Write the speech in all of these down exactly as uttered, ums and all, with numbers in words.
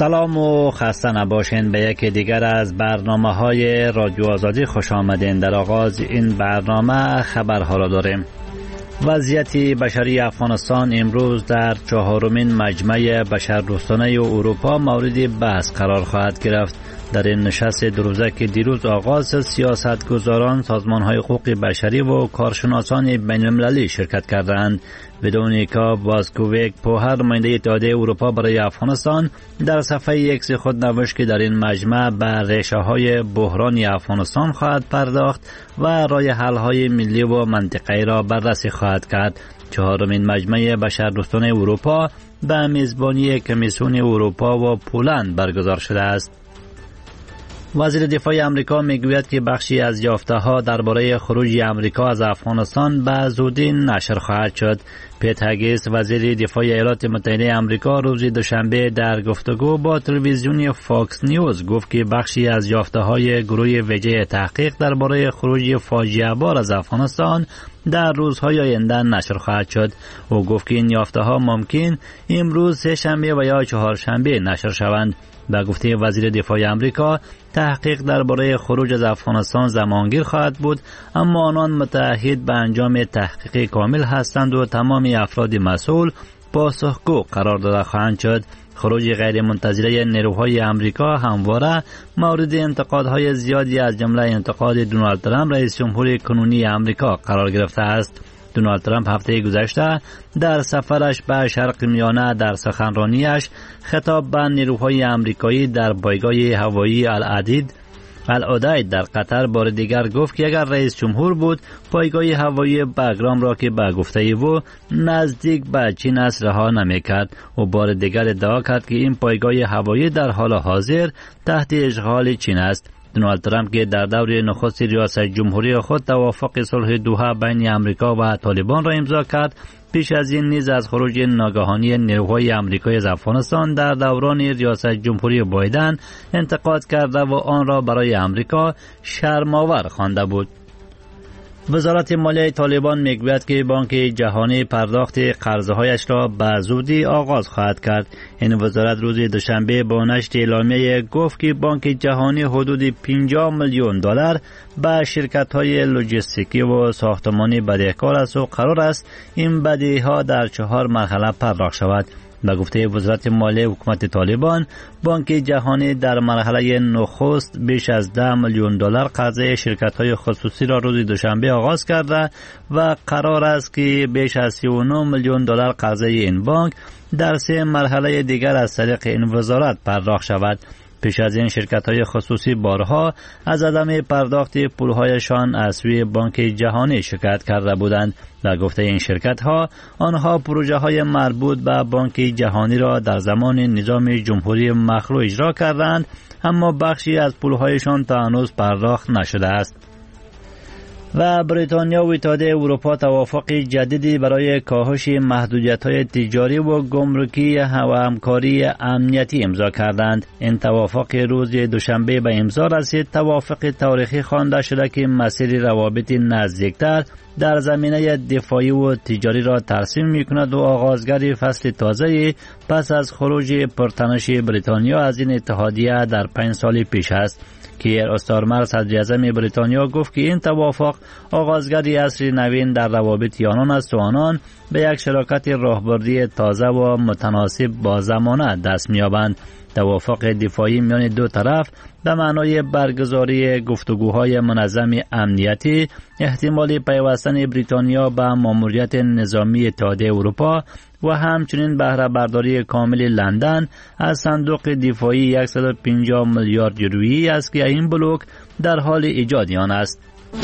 سلام و خسته نباشین به یکی دیگر از برنامه های رادیو آزادی خوش آمدین. در آغاز این برنامه خبرها را داریم. وضعیت بشری افغانستان امروز در چهارمین مجمع بشردوستانه اروپا مورد بحث قرار خواهد گرفت. در این نشست دو روزه که دیروز آغاز سیاستگزاران، سازمان‌های حقوق بشری و کارشناسان بین‌المللی شرکت کردند. ودونیکا بازکوویک پوهر، نماینده اتحادیه اروپا برای افغانستان، در صفحه ایکس خود نوشت که در این مجمع به ریشه‌های بحرانی افغانستان خواهد پرداخت و راه حل‌های ملی و منطقه‌ای را بررسی خواهد کرد. چهارمین مجمع بشردوستانه اروپا به میزبانی کمیسیون اروپا و پولند برگزار شده است. وزیر دفاع آمریکا میگوید که بخشی از یافته‌ها درباره خروج آمریکا از افغانستان به زودی نشر خواهد شد. پیت هگیس، وزیر دفاع ایالات متحده آمریکا، روز دوشنبه در گفتگو با تلویزیون فاکس نیوز گفت که بخشی از یافته‌های گروه ویژه تحقیق درباره خروج فاجعه بار از افغانستان در روزهای آینده نشر خواهد شد. او گفت که این یافته‌ها ممکن امروز سه شنبه و یا چهارشنبه نشر شوند. به گفته وزیر دفاع آمریکا، تحقیق درباره خروج از افغانستان زمانگیر خواهد بود، اما آنان متعهد به انجام تحقیق کامل هستند و تمام افراد مسئول پاسخگو قرار داده خواهند شد. خروج غیر منتظره نیروهای آمریکا همواره مورد انتقادهای زیادی از جمله انتقاد دونالد ترامپ، رئیس جمهور کنونی آمریکا قرار گرفته است. دونالد ترامپ هفته گذشته در سفرش به شرق میانه در سخنرانیش خطاب به نیروهای آمریکایی در پایگاه هوایی العدید العدید در قطر بار دیگر گفت که اگر رئیس جمهور بود، پایگاه هوایی بگرام را که به گفته او نزدیک به چین است رها نمی‌کرد. و بار دیگر ادعا کرد که این پایگاه هوایی در حال حاضر تحت اشغال چین است. دونالد ترامپ که در دور نخست ریاست جمهوری خود توافق صلح دوحه بین آمریکا و طالبان را امضا کرد، پیش از این نیز از خروج ناگهانی نیروهای آمریکایی از افغانستان در دوران ریاست جمهوری بایدن انتقاد کرده و آن را برای آمریکا شرم‌آور خوانده بود. وزارت مالیه طالبان میگوید که بانک جهانی پرداخت قرضهایش را به زودی آغاز خواهد کرد. این وزارت روز دوشنبه با نشر اعلامیه گفت که بانک جهانی حدود پنجاه میلیون دلار به شرکت‌های لوجستیکی و ساختمانی بدهکار است و قرار است این بدهی‌ها در چهار مرحله پرداخت شود. به گفته وزارت مالیه حکومت طالبان، بانک جهانی در مرحله نخست بیش از ده میلیون دلار قرضه شرکت‌های خصوصی را روز دوشنبه آغاز کرده و قرار است که بیش از سی و نه میلیون دلار قرضه این بانک در سه مرحله دیگر از طریق این وزارت پرداخت شود. پیش از این شرکت‌های خصوصی بارها از عدم پرداخت پول‌هایشان از سوی بانک جهانی شکایت کرده بودند. به گفته این شرکت‌ها، آنها پروژه‌های مربوط به بانک جهانی را در زمان نظام جمهوری مخلوع اجرا کردند، اما بخشی از پول‌هایشان تا هنوز پرداخت نشده است. و بریتانیا و اتحادیه اروپا توافق جدیدی برای کاهش محدودیت‌های تجاری و گمرکی و همکاری امنیتی امضا کردند. این توافق روز دوشنبه به امضا رسید. توافق تاریخی خوانده شده که مسیر روابط نزدیکتر در زمینه دفاعی و تجاری را ترسیم می‌کند و آغازگر فصل تازه پس از خروج پرتنش بریتانیا از این اتحادیه در پنج سال پیش است. کیر استارمر، صدر اعظم بریتانیا، گفت که این توافق آغازگری عصر نوین در روابط آنان است و آنان به یک شراکت راهبردی تازه و متناسب با زمانه دست می‌یابند. توافق دفاعی میان دو طرف به معنای برگزاری گفتگوهای منظم امنیتی، احتمال پیوستن بریتانیا به ماموریت نظامی اتحادیه اروپا و همچنین بهره برداری کامل لندن از صندوق دفاعی صد و پنجاه میلیارد یورویی است که این بلوک در حال ایجاد آن است.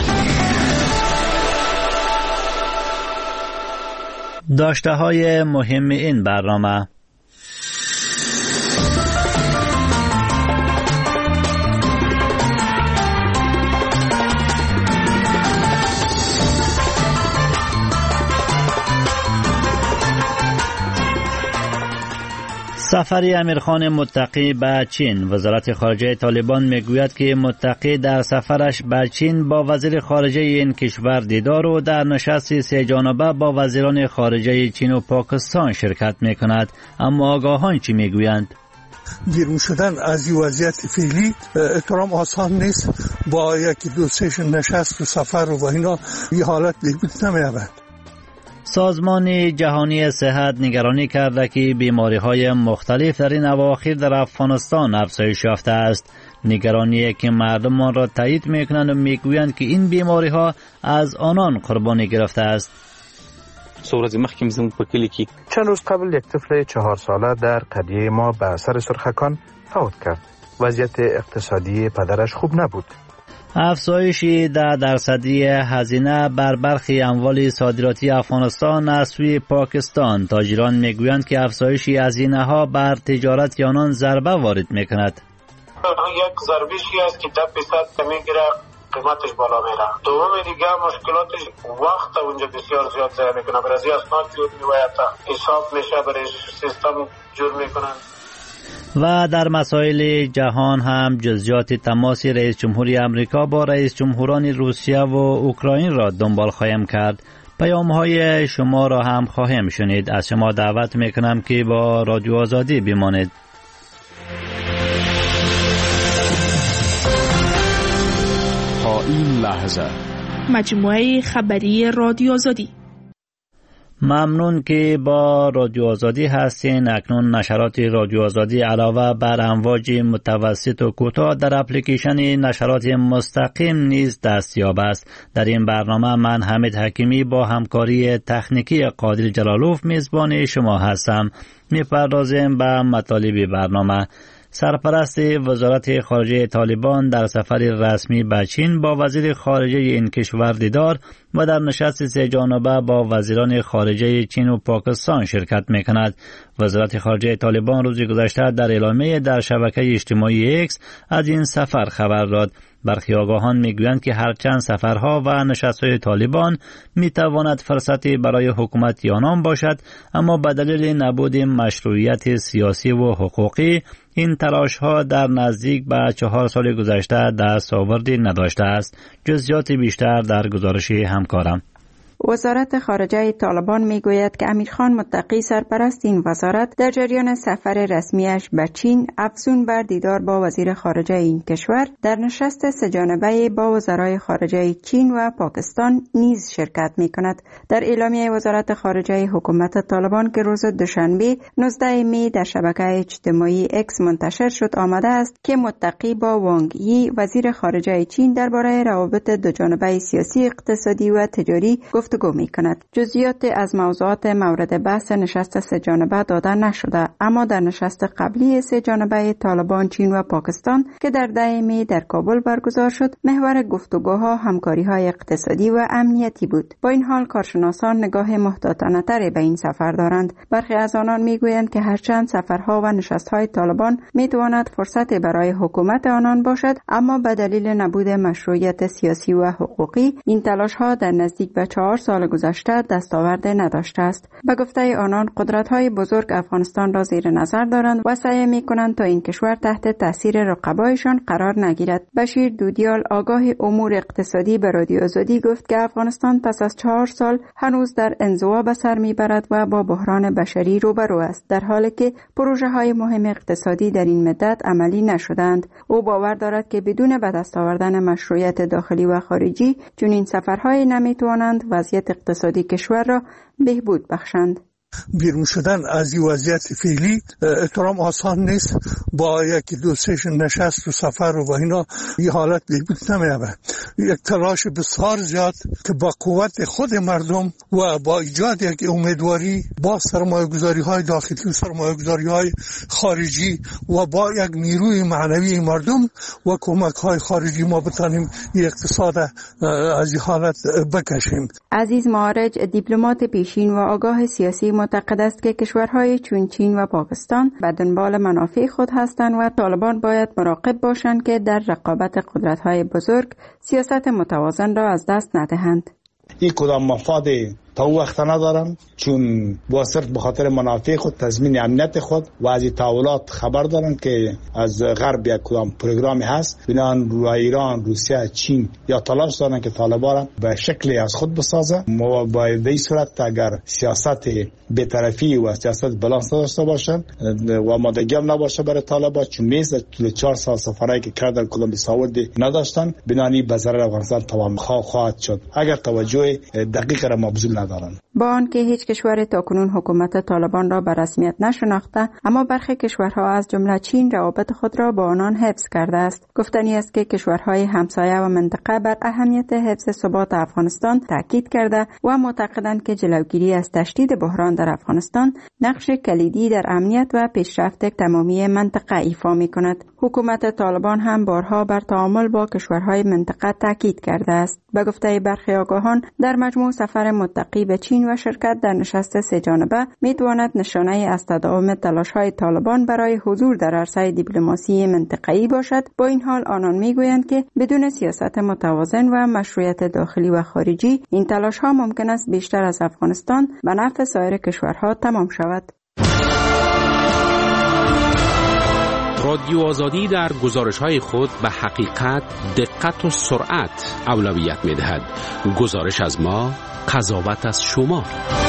داشته های مهم این برنامه: سفر امیرخان متقی به چین. وزارت خارجه طالبان میگوید که متقی در سفرش به چین با وزیر خارجه این کشور دیدار و در نشست سه جانبه با وزیران خارجه چین و پاکستان شرکت میکند. اما آگاهان چی میگویند؟ بیرون شدن از این وضعیت فعلی احترام آسان نیست. با یکی دو سه نشست و سفر و اینا این حالت بهبود نمی‌یابد. سازمان جهانی صحت نگرانی کرده که بیماری‌های مختلف در این اواخر در افغانستان افزایش یافته است. نگرانی که مردم آن را تایید می‌کنند و می‌گویند که این بیماری‌ها از آنان قربانی گرفته است. سورز مخکیم زمون په کلی کې چند روز قبل یک طفل چهار ساله در قریه ما به اثر سرخکان فوت کرد. وضعیت اقتصادی پدرش خوب نبود. افزایش ده درصدی هزینه بر برخی اموال صادراتی افغانستان از سوی پاکستان. تاجران میگویند که افزایش هزینه ها بر تجارت آنان ضربه وارد میکند. یک ضربشی است که ده درصد میگیره، قیمتش بالا میره. دوم دیگه مشکلاتش وقت اونجا بسیار زیاد ضایع میکنه. برای اسناد جور میوید، حساب میشه، برای سیستم جور میکنن. و در مسائل جهان هم جزئیات تماس رئیس جمهوری امریکا با رئیس جمهوران روسیه و اوکراین را دنبال خواهیم کرد. پیام‌های شما را هم خواهیم شنید. از شما دعوت میکنم که با رادیو آزادی بمانید. تا این لحظه مجموعه خبری رادیو آزادی. ممنون که با رادیو آزادی هستین. اکنون نشرات رادیو آزادی علاوه بر امواج متوسط و کوتاه در اپلیکیشن نشرات مستقیم نیز دستیاب است. در این برنامه من حمید حکیمی با همکاری تکنیکی قادر جلالوف میزبان شما هستم. میپردازیم به مطالب برنامه. سرپرست وزارت خارجه طالبان در سفر رسمی به چین با وزیر خارجه این کشور دیدار و در نشست سه جانبه با وزیران خارجه چین و پاکستان شرکت می‌کند. وزارت خارجه طالبان روز گذشته در اعلامیه در شبکه اجتماعی اکس از این سفر خبر داد. برخی آگاهان میگویند که هرچند سفرها و نشست‌های طالبان میتواند فرصتی برای حکومت آنان باشد، اما به دلیل نبود مشروعیت سیاسی و حقوقی این تلاش‌ها در نزدیک به چهار سال گذشته دستاوردی نداشته است. جزئیات بیشتر در گزارش همکارم. وزارت خارجه طالبان میگوید که امیرخان متقی سرپرست این وزارت در جریان سفر رسمیش به چین افزون بر دیدار با وزیر خارجه این کشور در نشست سه جانبه با وزرای خارجه چین و پاکستان نیز شرکت می کند. در اعلامیه وزارت خارجه حکومت طالبان که روز دوشنبه نوزده می در شبکه اجتماعی اکس منتشر شد آمده است که متقی با وانگ یی وزیر خارجه چین درباره روابط دو جانبه سیاسی، اقتصادی و تجاری گفتگو می کند. جزئیات از موضوعات مورد بحث نشست سه جانبه داده نشده، اما در نشست قبلی سه جانبه طالبان، چین و پاکستان که در ده می در کابل برگزار شد، محور گفتگوها همکاری‌های اقتصادی و امنیتی بود. با این حال کارشناسان نگاه محتاطانه تری به این سفر دارند. برخی از آنان میگویند که هرچند سفرها و نشست‌های طالبان میتواند فرصتی برای حکومت آنان باشد، اما به دلیل نبود مشروعیت سیاسی و حقوقی این تلاش‌ها در نزدیک به چهار سال گذشته دستاورد نداشته است. به گفته آنان قدرت‌های بزرگ افغانستان را زیر نظر دارند و سعی می‌کنند تا این کشور تحت تاثیر رقبایشان قرار نگیرد. بشیر دودیال آگاه امور اقتصادی به رادیو آزادی گفت که افغانستان پس از چهار سال هنوز در انزوا به سر میبرد و با بحران بشری روبرو است، در حالی که پروژه‌های مهم اقتصادی در این مدت عملی نشدند. او باور دارد که بدون به دست آوردن مشروعیت داخلی و خارجی چنین سفرهای نمیتوانند وضعیت اقتصادی کشور را بهبود بخشند. بیرون شدن از این وضعیت فعلی احترام آسان نیست. با یکی دو سه نشست و سفر و اینا این حالت بهبود نمی‌یابد. یک تلاش بسیار زیاد که با قوت خود مردم و با ایجاد یک امیدواری با سرمایه‌گذاری های داخلی و سرمایه‌گذاری های خارجی و با یک نیروی معنوی مردم و کمک های خارجی ما بتانیم این اقتصاد از این حالت بکشیم. عزیز معارج دیپلمات پیشین و آگاه سیاسی معتقد است که کشورهای چون چین و پاکستان به دنبال منافع خود هستند و طالبان باید مراقب باشند که در رقابت قدرت‌های بزرگ سیاست متوازن را از دست ندهند. این کدام مفاد تا او وقت ندارن، چون با صرف به خاطر منافع خود، تضمین امنیت خود و از تحولات خبر دارن که از غرب یک کدام پروگرامی هست بنان رو ایران، روسیه، چین یا تلاش دارن که طالبان به شکلی از خود بسازه. ما باید به این صورت اگر سیاست بی‌طرفی و سیاست بالانس داشته باشن و مادگی هم نباشه برای طالبان، چون میز چهار سال سفرایی که کردن کدام سعودی نداشتن، بنانی به ضرر افغانستان تمام خواهد شد اگر توجه دقیق را مبذول ندارن. با آنکه هیچ کشور تاکنون حکومت طالبان را به رسمیت نشناخته، اما برخی کشورها از جمله چین روابط خود را با آنان حفظ کرده است. گفتنی است که کشورهای همسایه و منطقه بر اهمیت حفظ ثبات افغانستان تاکید کرده و معتقدند که جلوگیری از تشدید بحران در افغانستان نقش کلیدی در امنیت و پیشرفت تمامی منطقه ایفا می‌کند. حکومت طالبان هم بارها بر تعامل با کشورهای منطقه تاکید کرده است. به گفته برخی آگاهان، در مجموع سفر متقی به چین و شرکت در نشست سه جانبه میتواند نشانه از تداوم تلاش‌های طالبان برای حضور در عرصه دیپلماسی منطقه‌ای باشد. با این حال آنان میگویند که بدون سیاست متوازن و مشروعیت داخلی و خارجی، این تلاش‌ها ممکن است بیشتر از افغانستان به نفع سایر کشورها تمام شود. رادیو آزادی در گزارش‌های خود به حقیقت، دقت و سرعت اولویت می‌دهد. گزارش از ما، قضاوت از شما.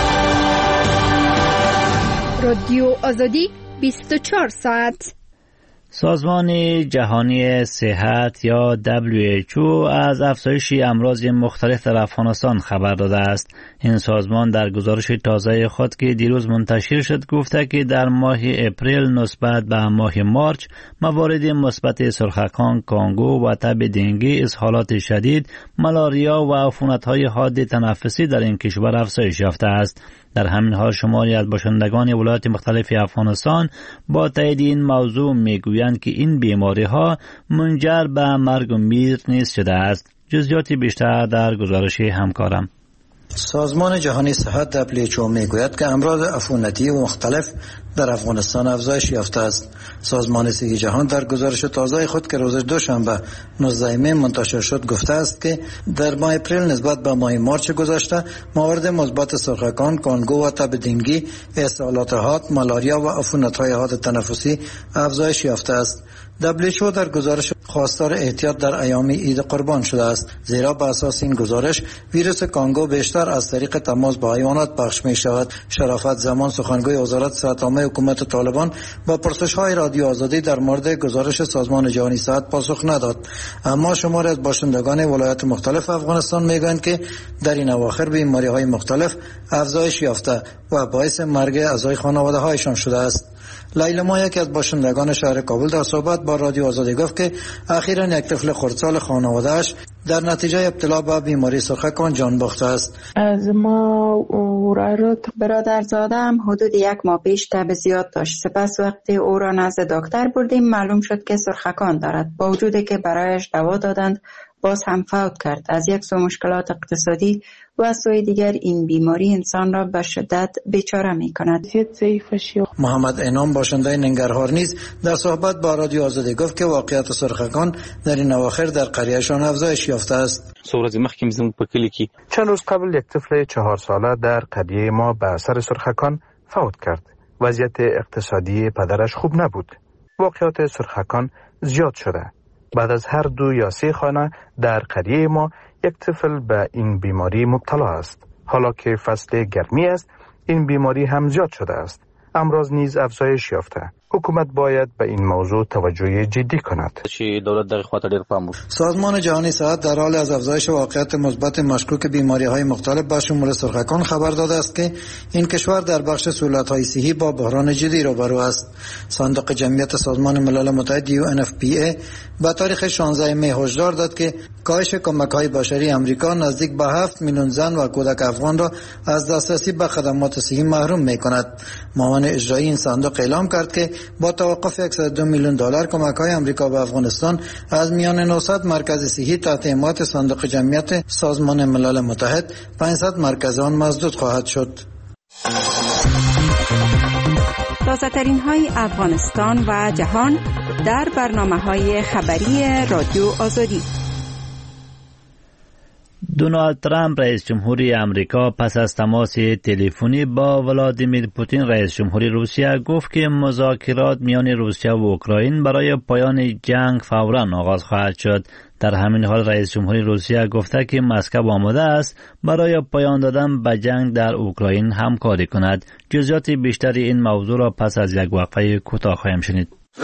رادیو آزادی بیست و چهار ساعت. سازمان جهانی صحت یا دبلیو اچ او از افزایش امراض مختلف در افغانستان خبر داده است. این سازمان در گزارش تازه خود که دیروز منتشر شد گفته که در ماه اپریل نسبت به ماه مارچ موارد مثبت سرخکان، کانگو و تب دنگی، اسهالات شدید، مالاریا و عفونت‌های حاد تنفسی در این کشور افزایش یافته است. در همین حال شماری از باشندگان ولایات مختلف افغانستان با تایید این موضوع میگویند که این بیماری ها منجر به مرگ و میر نیز شده است. جزئیات بیشتر در گزارش همکارم. سازمان جهانی صحت دبلیو اچ او میگوید که امراض عفونتی و مختلف در افغانستان افزایش یافته است. سازمان صحت جهان در گزارش تازه خود که روز دوشنبه نوزدهم می منتشر شد گفته است که در ماه اپریل نسبت به ماه مارچ گذشته موارد مثبت سرخکان، کانگو و تب دنگی، اسهالات حاد، مالاریا و عفونت‌های حاد تنفسی افزایش یافته است. دبلیو اچ او در گزارش خواستار احتیاط در ایام عید قربان شده است، زیرا بر اساس این گزارش ویروس کانگو بیشتر از طریق تماس با حیوانات پخش می شود. شرافت زمان سخنگوی وزارت صحت عامه حکومت طالبان با پرسش‌های رادیو آزادی در مورد گزارش سازمان جهانی صحت پاسخ نداد، اما شماری از باشندگان ولایات مختلف افغانستان میگویند که در این اواخر بیماری‌های مختلف افزایش یافته و باعث مرگ اعضای خانواده‌هایشان شده است. لیلا ما، یکی از باشندگان شهر کابل، در صحبت با رادیو آزادی گفت که اخیراً یک طفل خردسال خانواده‌اش در نتیجه ابتلا به بیماری سرخکان جان باخته است. از ما برادرزاده‌ام حدود یک ماه پیش تب زیاد داشت. سپس وقتی او را نزد دکتر بردیم معلوم شد که سرخکان دارد. با وجودی که برایش دوا دادند باز هم فوت کرد. از یک سو مشکلات اقتصادی و از سوی دیگر این بیماری انسان را به شدت بیچاره می کند. محمد انعام باشنده ننگرهار نیز در صحبت با رادیو آزادی گفت که واقعیت سرخکان در این اواخر در قریهشان افزایش یافته است. سورز مخکیم زمون په کلی کې چند روز قبل یک طفل چهار ساله در قریه ما به اثر سرخکان فوت کرد. وضعیت اقتصادی پدرش خوب نبود. واقعیت سرخکان زیاد شده. بعد از هر دو یا سه خانه در قریه ما یک طفل به این بیماری مبتلا است. حالا که فصل گرمی است، این بیماری هم زیاد شده است. امراض نیز افزایش یافته. حکومت باید به این موضوع توجه جدی کند. سازمان جهانی صحت در حال از افزایش واقعیت مثبت مشکوک بیماری‌های مختلف به شمول سرخکان خبر داده است که این کشور در بخش سهولت‌های صحی با بحران جدی روبرو است. صندوق جمعیت سازمان ملل متحد یو ان اف پی ای با تاریخ شانزدهم می هشدار داد که کاهش کمک‌های بشری آمریکا نزدیک به هفت میلیون زن و کودک افغان را از دسترسی به خدمات صحی محروم می‌کند. معاون اجرایی این صندوق اعلام کرد که با توقف صد و دو میلیون دلار کمک‌های آمریکا به افغانستان از میان نهصد مرکز صحی تحت حمایت صندوق جمعیت سازمان ملل متحد پانصد مرکز آن مسدود خواهد شد. تازه‌ترین های افغانستان و جهان در برنامه‌های خبری رادیو آزادی. دونالد ترامپ رئیس جمهوری امریکا پس از تماس تلفنی با ولادیمیر پوتین رئیس جمهوری روسیه گفت که مذاکرات میان روسیه و اوکراین برای پایان جنگ فوراً آغاز خواهد شد. در همین حال رئیس جمهوری روسیه گفته که مسکو آماده است برای پایان دادن به جنگ در اوکراین همکاری کند. جزئیات بیشتری این موضوع را پس از یک وقفه کوتاه خواهیم شنید.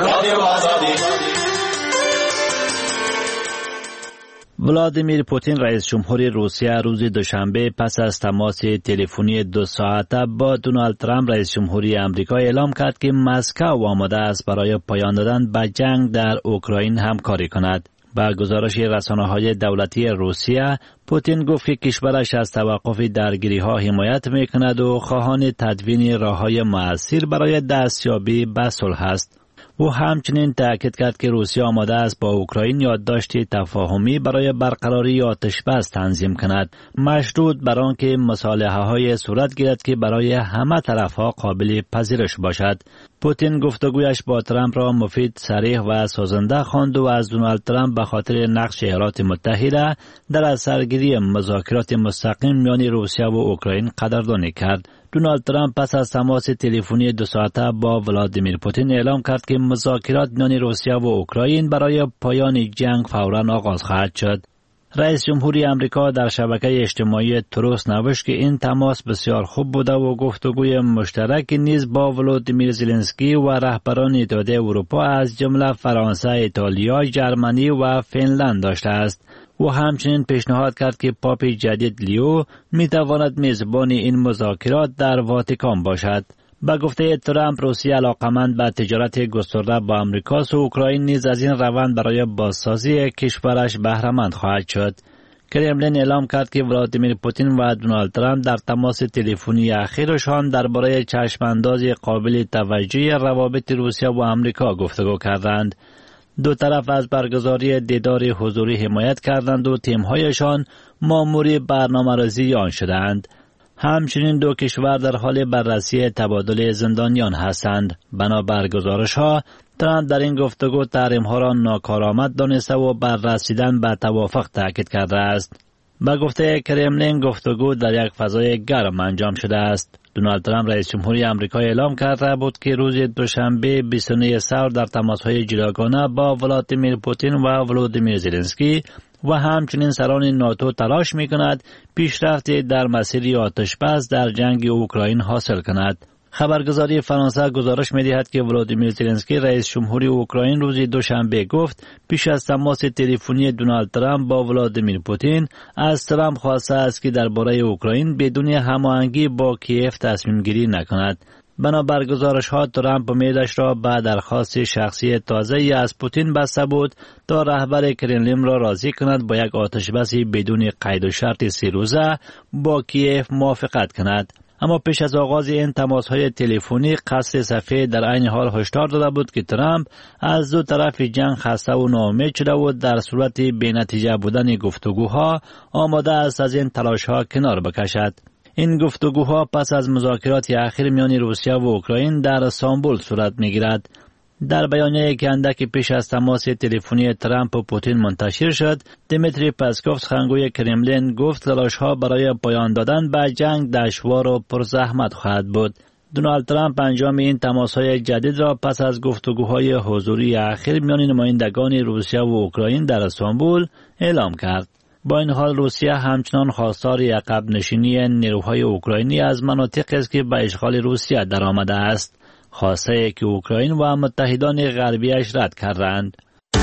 ولادیمیر پوتین رئیس جمهوری روسیه روز دوشنبه پس از تماس تلفنی دو ساعته با دونالد ترامپ رئیس جمهوری امریکا اعلام کرد که مسکو آماده است برای پایان دادن به جنگ در اوکراین همکاری کند. با گزارش رسانه‌های دولتی روسیه، پوتین گفت که کشورش از توقف درگیری‌ها حمایت می‌کند و خواهان تدوین راه‌های مؤثر برای دستیابی به صلح است. او همچنین تأکید کرد که روسیه آماده است با اوکراین یادداشت تفاهمی برای برقراری آتش‌بس تنظیم کند، مشروط بر آنکه مصالحه‌های صورت گیرد که برای همه طرف‌ها قابل پذیرش باشد. پوتین گفتگویش با ترامپ را مفید، صریح و سازنده خواند و از دونالد ترامپ به خاطر نقش ایالات متحده در اثرگیری مذاکرات مستقیم میان روسیه و اوکراین قدردانی کرد. دونالد ترامپ پس از تماس تلفنی دو ساعته با ولادیمیر پوتین اعلام کرد که مذاکرات میان روسیه و اوکراین برای پایان جنگ فوراً آغاز خواهد شد. رئیس جمهوری امریکا در شبکه اجتماعی تروس نوشت که این تماس بسیار خوب بوده و گفتگوی مشترک نیز با ولادیمیر زلنسکی و رهبران اتحادیه اروپا از جمله فرانسه، ایتالیا، ژرمنی و فنلند داشته است. او همچنین پیشنهاد کرد که پاپ جدید لیو می تواند میزبان این مذاکرات در واتیکان باشد. با گفته ترامپ، روسیه علاقمند به تجارت گسترده با امریکاست و اوکراین نیز از این روند برای بازسازی کشورش بهره‌مند خواهد شد. کرملین اعلام کرد که ولادیمیر پوتین و دونالد ترامپ در تماس تلفنی اخیرشان درباره چشمانداز قابل توجهی روابط روسیه و امریکا گفتگو کردند. دو طرف از برگزاری دیدار حضوری حمایت کردند و تیم‌هایشان مأمور برنامه‌ریزی آن شدند. همچنین دو کشور در حال بررسی تبادل زندانیان هستند. بنابر گزارش‌ها، ترامپ در این گفتگو تحریم‌ها را ناکارآمد دانسته و بر رسیدن به توافق تاکید کرده است. با گفته کرملین، گفتگو در یک فضای گرم انجام شده است. دونالد ترامپ رئیس جمهوری آمریکا اعلام کرده بود که روز دوشنبه بیست و نه سال در تماس‌های جداگانه با ولادیمیر پوتین و ولادیمیر زلنسکی و همچنین سران ناتو تلاش می‌کند پیشرفت در مسیر آتش‌بس در جنگ اوکراین حاصل کند. خبرگزاری فرانسه گزارش می‌دهد که ولادیمیر زلنسکی رئیس جمهوری اوکراین روز دوشنبه گفت پیش از تماس تلفنی دونالد ترامپ با ولادیمیر پوتین از ترامپ خواسته است که درباره اوکراین بدون هماهنگی با کیف تصمیم گیری نکند. بنابر گزارش‌ها، ترامپ امیدش را به درخواست شخصی تازه‌ای از پوتین بسته بود تا رهبر کرملین را راضی کند با یک آتش‌بس بدون قید و شرط سه روزه با کیف موافقت کند. اما پیش از آغاز این تماس‌های تلفنی، قصر سفید در عین حال هشدار داده بود که ترامپ از دو طرف جنگ خسته و ناامید شده و در صورت بی‌نتیجه بودن گفتگوها آماده است از این تلاش‌ها کنار بکشد. این گفتگوها پس از مذاکرات اخیر میان روسیه و اوکراین در استانبول صورت می‌گیرد. در بیانیه‌ای که اندکی پیش از تماس تلفنی ترامپ و پوتین منتشر شد، دیمیتری پسکوف، سخنگوی کرملین، گفت تلاش‌ها برای پایان دادن به جنگ دشوار و پرزحمت خواهد بود. دونالد ترامپ انجام این تماس‌های جدید را پس از گفتگوهای حضوری اخیر میان نمایندگان روسیه و اوکراین در استانبول اعلام کرد. با این حال روسیه همچنان خواستار عقب نشینی نیروهای اوکراینی از مناطقی است که به اشغال روسیه درآمده است، خواسته که اوکراین و متحدان غربیش رد کردند.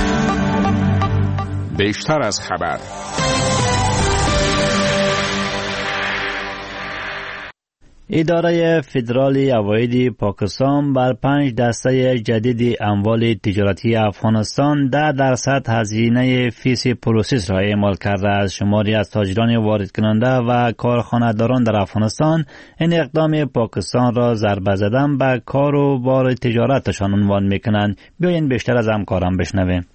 بیشتر از خبر. اداره فدرالی عواید پاکستان بر پنج دسته جدید اموال تجارتی افغانستان ده درصد هزینه فیس پروسس را اعمال کرده است. شماری از تاجران وارد کننده و کارخانه‌داران در افغانستان این اقدام پاکستان را ضربه زدن به کار و بار تجارتشان عنوان می‌کنند. بیایید بیشتر از همکاران بشنویم.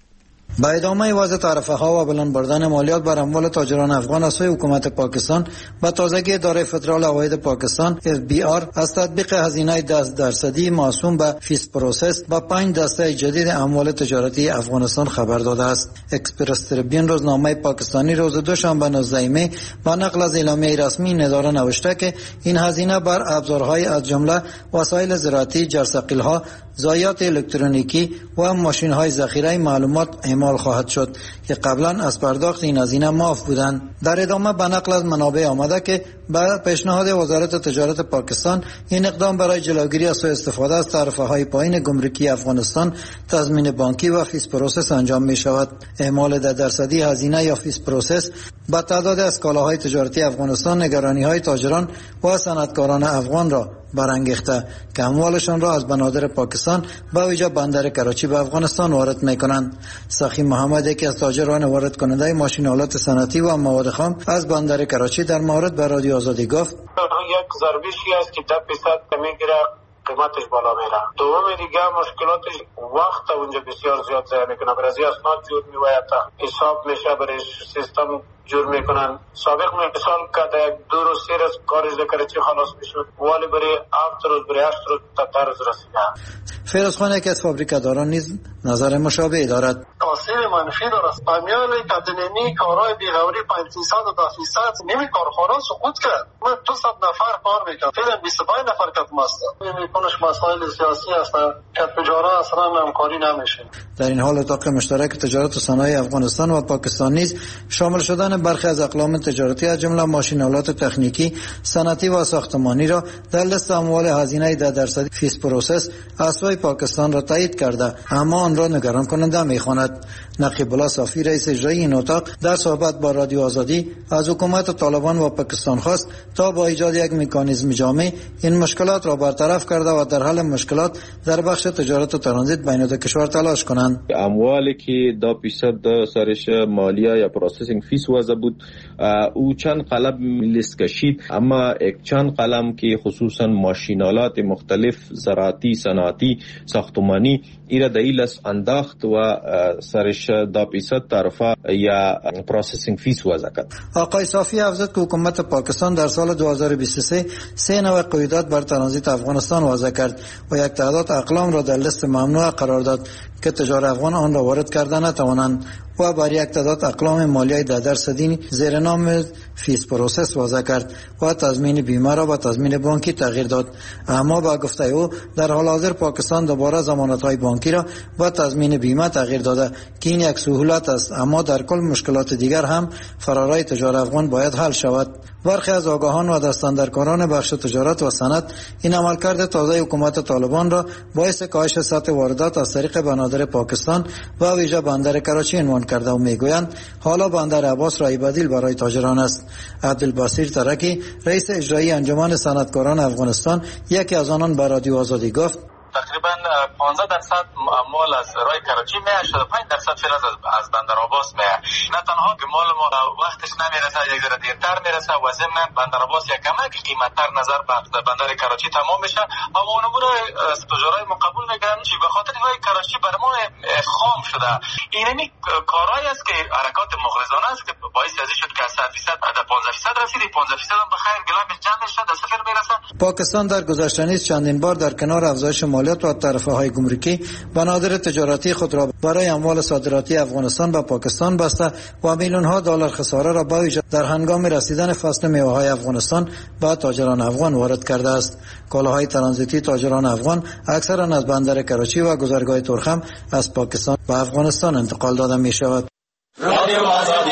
با ادامه وضع تعرفه ها و بلند بردن مالیات بر اموال تاجران افغان از سوی حکومت پاکستان، با تازگی اداره فدرال عواید پاکستان اف بی آر از تطبیق هزینه ده درصدی موسوم به فیس پروسس با پنج دسته جدید اموال تجارتی افغانستان خبر داده است. اکسپرس تریبیون روزنامه پاکستانی روز دوشنبه نوزده می با نقل از اعلامیه رسمی این اداره نوشته که این هزینه بر ابزارهای از جمله وسایل زراعتی، جرثقیل‌ها، ضایعات الکترونیکی و ماشین‌های ذخیره معلومات اعمال خواهد شد که قبلا از پرداخت این هزینه معاف بودند. در ادامه به نقل از منابع آمده که با پیشنهاد وزارت تجارت پاکستان این اقدام برای جلوگیری از سوء استفاده از تعرفه‌های پایین گمرکی افغانستان، تضمین بانکی و فیس پروسس انجام می شود. اعمال ده درصدی هزینه یا فیس پروسس با تعداد از کالاهای تجارتی افغانستان نگرانی‌های تاجران و صنعتکاران افغان را برانگیخته که اموالشان را از بنادر پاکستان به ویژه بندر کراچی به افغانستان وارد میکنند. سخی محمد، یکی از تاجران وارد کننده ماشین آلات صنعتی و مواد خام از بندر کراچی، در مورد به رادیو آزادی گفت: یک ضربشی است که ده درصد میگیره، قیمتش بالا میره. دوم دیگه مشکلاتش وقت اونجا بسیار زیاد ضایع میکنه. برای اسناد جور میوید، حساب میشه، برای سیستم جور میکنن. سابق مثال که یک دو روز سه روز کارش کراچی خلاص میشد، ولی برای هفت روز برای هشت روز تا طرز رسیده. فیروز خان، یکی از فابریکاداران، نیز نظر مشابه دارد. تاثیر منفی دارد. پامیال کدنمی کارهای بیغوری پنج درصد و ده درصد نمی کارخانه سقوط کرد. من دو صد نفر کار میکنم، فعلا بیست و پنج نفر کتم است. میکنش مسائل سیاسی است که تجارت اصلا همکاری نمیشه. در این حال اتاق مشترک تجارت و صنایع افغانستان و پاکستان نیز شامل شدن برخی از اقلام تجارتی از جمله ماشین‌آلات تکنیکی، صنعتی و ساختمانی را در لیست اموال هزینه ده درصدی فیس پروسس از سوی پاکستان را تایید کرده، اما آن را نگران کننده می‌خواند. نقیب الله صافی، رئیس اجرایی این اتاق، در صحبت با رادیو آزادی از حکومت طالبان و پاکستان خواست تا با ایجاد یک مکانیزم جامع این مشکلات را برطرف کرده و در حل مشکلات در بخش تجارت و ترانزیت بین دو کشور تلاش کنند. اموالی که دو درصد سرش مالیه یا پروسسینگ فیس وضع بود، او چند قلم لیست کشید، اما یک چند قلم که خصوصا ماشینالات مختلف زراعتی، صنعتی، ساختمانی ایرا دایلس انداخت و سرش دو درصد تعرفه یا پروسسینگ فیس وضع کرد. آقای صافی افزود که حکومت پاکستان در سال دو هزار و بیست و سه سه نوع قیودات بر ترانزیت افغانستان وضع کرد و یک تعداد اقلام را در لیست ممنوع قرار داد که تجار افغان آن را وارد کردن نتوانند و بر یک تعداد اقلام مالیه ده درصدی زیر نام فیس پروسس وضع کرد و تضمین بیمه را با تضمین بانکی تغییر داد. اما با گفته او در حال حاضر پاکستان دوباره ضمانت‌های بانکی را با تضمین بیمه تغییر داده که این یک سهولت است، اما در کل مشکلات دیگر هم فرارای تجار افغان باید حل شود. برخی از آگاهان و دستاندرکاران بخش تجارت و صنعت این عملکرد تازه حکومت طالبان را باعث کاهش سطح واردات از طریق بنادر پاکستان و ویژه بندر کراچی عنوان کرده و میگویند حالا بندر عباس رای بدیل برای تاجران است. عبدالبصیر ترکی، رئیس اجرایی انجمن صنعتکاران افغانستان، یکی از آنان به رادیو آزادی گفت: تقریبا پانزده درصد مال از رای کراچی میاد، شصت و پنج درصد فعلا از بندر عباس میاد. نه تنها که مال ما وقتش نمیرسه، یک ذره دیرتر میرسه و ضمن بندر عباس یک کمک قیمتتر نظر به بندر کراچی تمام میشه. اما اونمون از تجارای ما قبول میکنن که به خاطر رای کراچی بر ما خام شده. اینمی کارایی است که حرکات مغرضانه است که باعث ازی شد که صد درصد تا پانزده درصد رسید. پانزده درصد هم بخیر گلام جمع شد، در سفر میرسه. پاکستان در گذشته نیز چندین بار در کنار افزایش مالیات و تعرفه‌های گمرکی بنادر تجارتی خود را برای اموال صادراتی افغانستان به پاکستان بسته و میلیون‌ها دلار خساره را با ویژه در هنگام رسیدن فصل میوه‌های افغانستان به تاجران افغان وارد کرده است. کالاهای ترانزیتی تاجران افغان اکثرا از بندر کراچی و گذرگاه ترخم از پاکستان به افغانستان انتقال داده می شود. رادیو آزادی.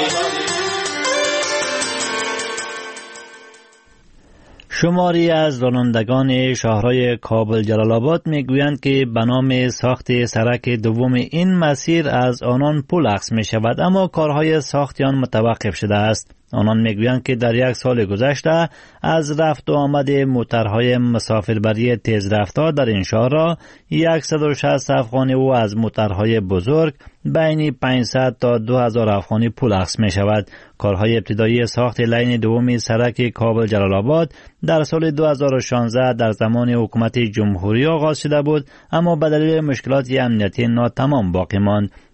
شماری از رانندگان شهرهای کابل جلال آباد میگویند که به نام ساخت سرک دوم این مسیر از آنان پول اخذ می شود، اما کارهای ساخت آن متوقف شده است. آنان میگویند که در یک سال گذشته از رفت و آمد موترهای مسافربری تیز رفتار در این شهر را صد و شصت افغانی و از موترهای بزرگ بین پانصد تا دو هزار افغانی پول اخذ می شود. کارهای ابتدایی ساخت لین دوم سرک کابل جلال آباد در سال دو هزار و شانزده در زمان حکومت جمهوری آغاز شده بود، اما به دلیل مشکلات امنیتی ناتمام باقی ماند.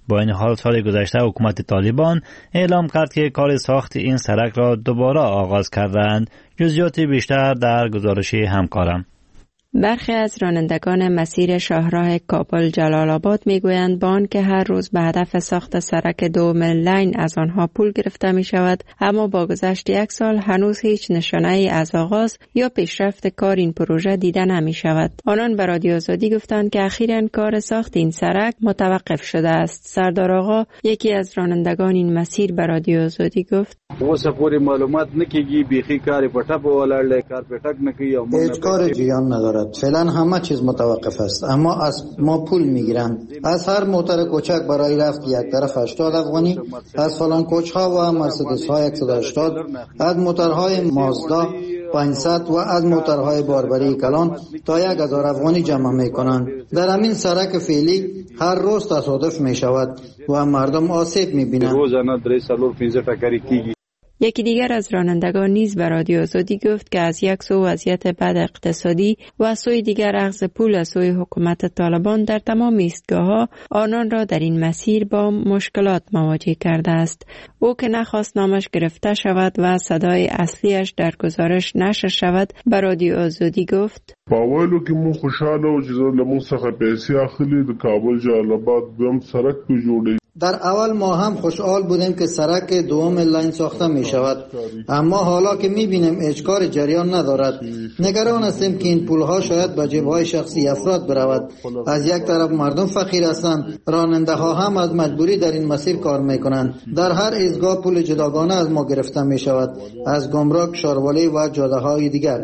با این حال سال گذشته حکومت طالبان اعلام کرد که کار ساخت این سرک را دوباره آغاز کردند. جزئیات بیشتر در گزارش همکارم. برخی از رانندگان مسیر شاهراه کابل جلال آباد میگویند با آنکه هر روز به هدف ساخت سرک دوم لین از آنها پول گرفته می شود، اما با گذشت یک سال هنوز هیچ نشانه ای از آغاز یا پیشرفت کار این پروژه دیده نمی شود. آنان به رادیو آزادی گفتند که اخیراً کار ساخت این سرک متوقف شده است. سردار آقا، یکی از رانندگان این مسیر، به رادیو آزادی گفت: اوس پوری معلومات نکیږي، بیخی کاری پټه په ولاړ کار پټک نکي او هیچ کار جریان ندارد. فعلا همه چیز متوقف است، اما از ما پول میگیرند. از هر موتر کوچک برای رفت یک طرف هشتاد افغانی، از فلان کوچ ها و مرسدس ها صد و هشتاد، از موترهای مازدا پانصد و از موترهای باربری کلان تا یک هزار افغانی جمع میکنند. در همین سرک فعلی هر روز تصادف می شود و مردم آسیب می بینند. روزانه درې څلور پنځه ټکرې کیږي. یکی دیگر از رانندگان نیز به رادیو آزادی گفت که از یک سو وضعیت بد اقتصادی و از سوی دیگر اخذ پول از سوی حکومت طالبان در تمام ایستگاه‌ها آنان را در این مسیر با مشکلات مواجه کرده است. او که نخواست نامش گرفته شود و صدای اصلیش در گزارش نشر شود، به رادیو آزادی گفت: باولو کې مو خوشاله او چې زموږ څخه پیسې اخلي د کابل جلال آباد دوم سرک په جوړي. در اول ما هم خوشحال بودیم که سرک دوم لین ساخته می شود، اما حالا که می بینیم هیچ کار جریان ندارد، نگران هستیم که این پولها شاید به جیب‌های شخصی افراد برود. از یک طرف مردم فقیر هستند، راننده ها هم از مجبوری در این مسیر کار می کنند. در هر ایستگاه پول جداگانه از ما گرفته می شود، از گمرک، شاروالی و جاده های دیگر.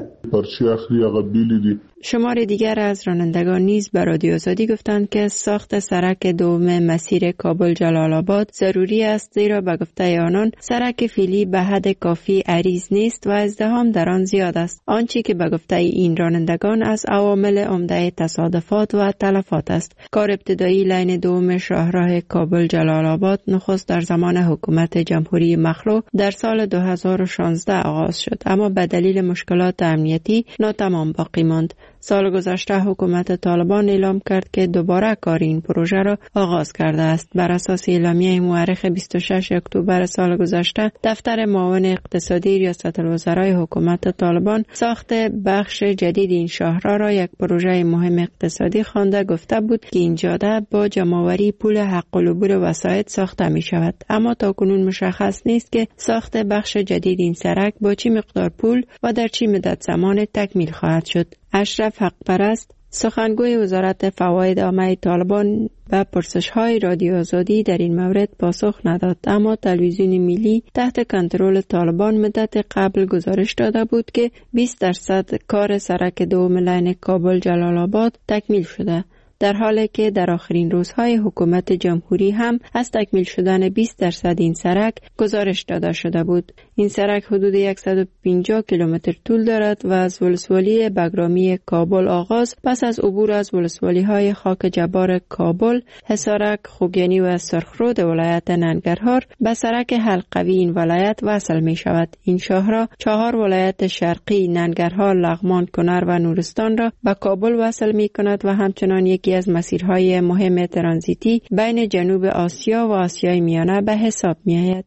شمار دیگر از رانندگان نیز به رادیو آزادی گفتند که ساخت سرک دوم مسیر کابل جلال آباد ضروری است، زیرا به گفته آنان سرک فعلی به حد کافی عریض نیست و ازدحام در آن زیاد است. آنچه که به گفته این رانندگان از عوامل عمده تصادفات و تلفات است. کار ابتدایی لین دوم شاهراه کابل جلال آباد نخست در زمان حکومت جمهوری مخلوع در سال دو هزار و شانزده آغاز شد، اما به دلیل مشکلات امنیتی ناتمام باقی ماند. سال گذشته حکومت طالبان اعلام کرد که دوباره کار این پروژه را آغاز کرده است. بر اساس اعلامیه مورخ بیست و شش اکتبر سال گذشته، دفتر معاون اقتصادی ریاست الوزرای حکومت طالبان ساخت بخش جدید این شاهراه را یک پروژه مهم اقتصادی خوانده گفته بود که این جاده با جمع‌آوری پول حق العبور وسایط ساخته می شود، اما تاکنون مشخص نیست که ساخت بخش جدید این سرک با چه مقدار پول و در چه مدت زمان تکمیل خواهد شد. اشرف حق پرست، سخنگوی وزارت فواید عامه طالبان، به پرسش‌های رادیو آزادی در این مورد پاسخ نداد، اما تلویزیون ملی تحت کنترل طالبان مدت قبل گزارش داده بود که بیست درصد کار سرک دوم لین کابل جلال آباد تکمیل شده، در حالی که در آخرین روزهای حکومت جمهوری هم از تکمیل شدن بیست درصد این سرک گزارش داده شده بود. این سرک حدود صد و پنجاه کیلومتر طول دارد و از ولسوالی بگرامی کابل آغاز پس از عبور از ولسوالی های خاک جبار کابل، حصارک، خوگیانی و سرخرود ولایت ننگرهار به سرک حلقوی این ولایت وصل می شود. این شاهراه چهار ولایت شرقی ننگرهار، لغمان، کنر و نورستان را به کابل وصل می کند و همچنان یکی از مسیرهای مهم ترانزیتی بین جنوب آسیا و آسیای میانه به حساب می آید.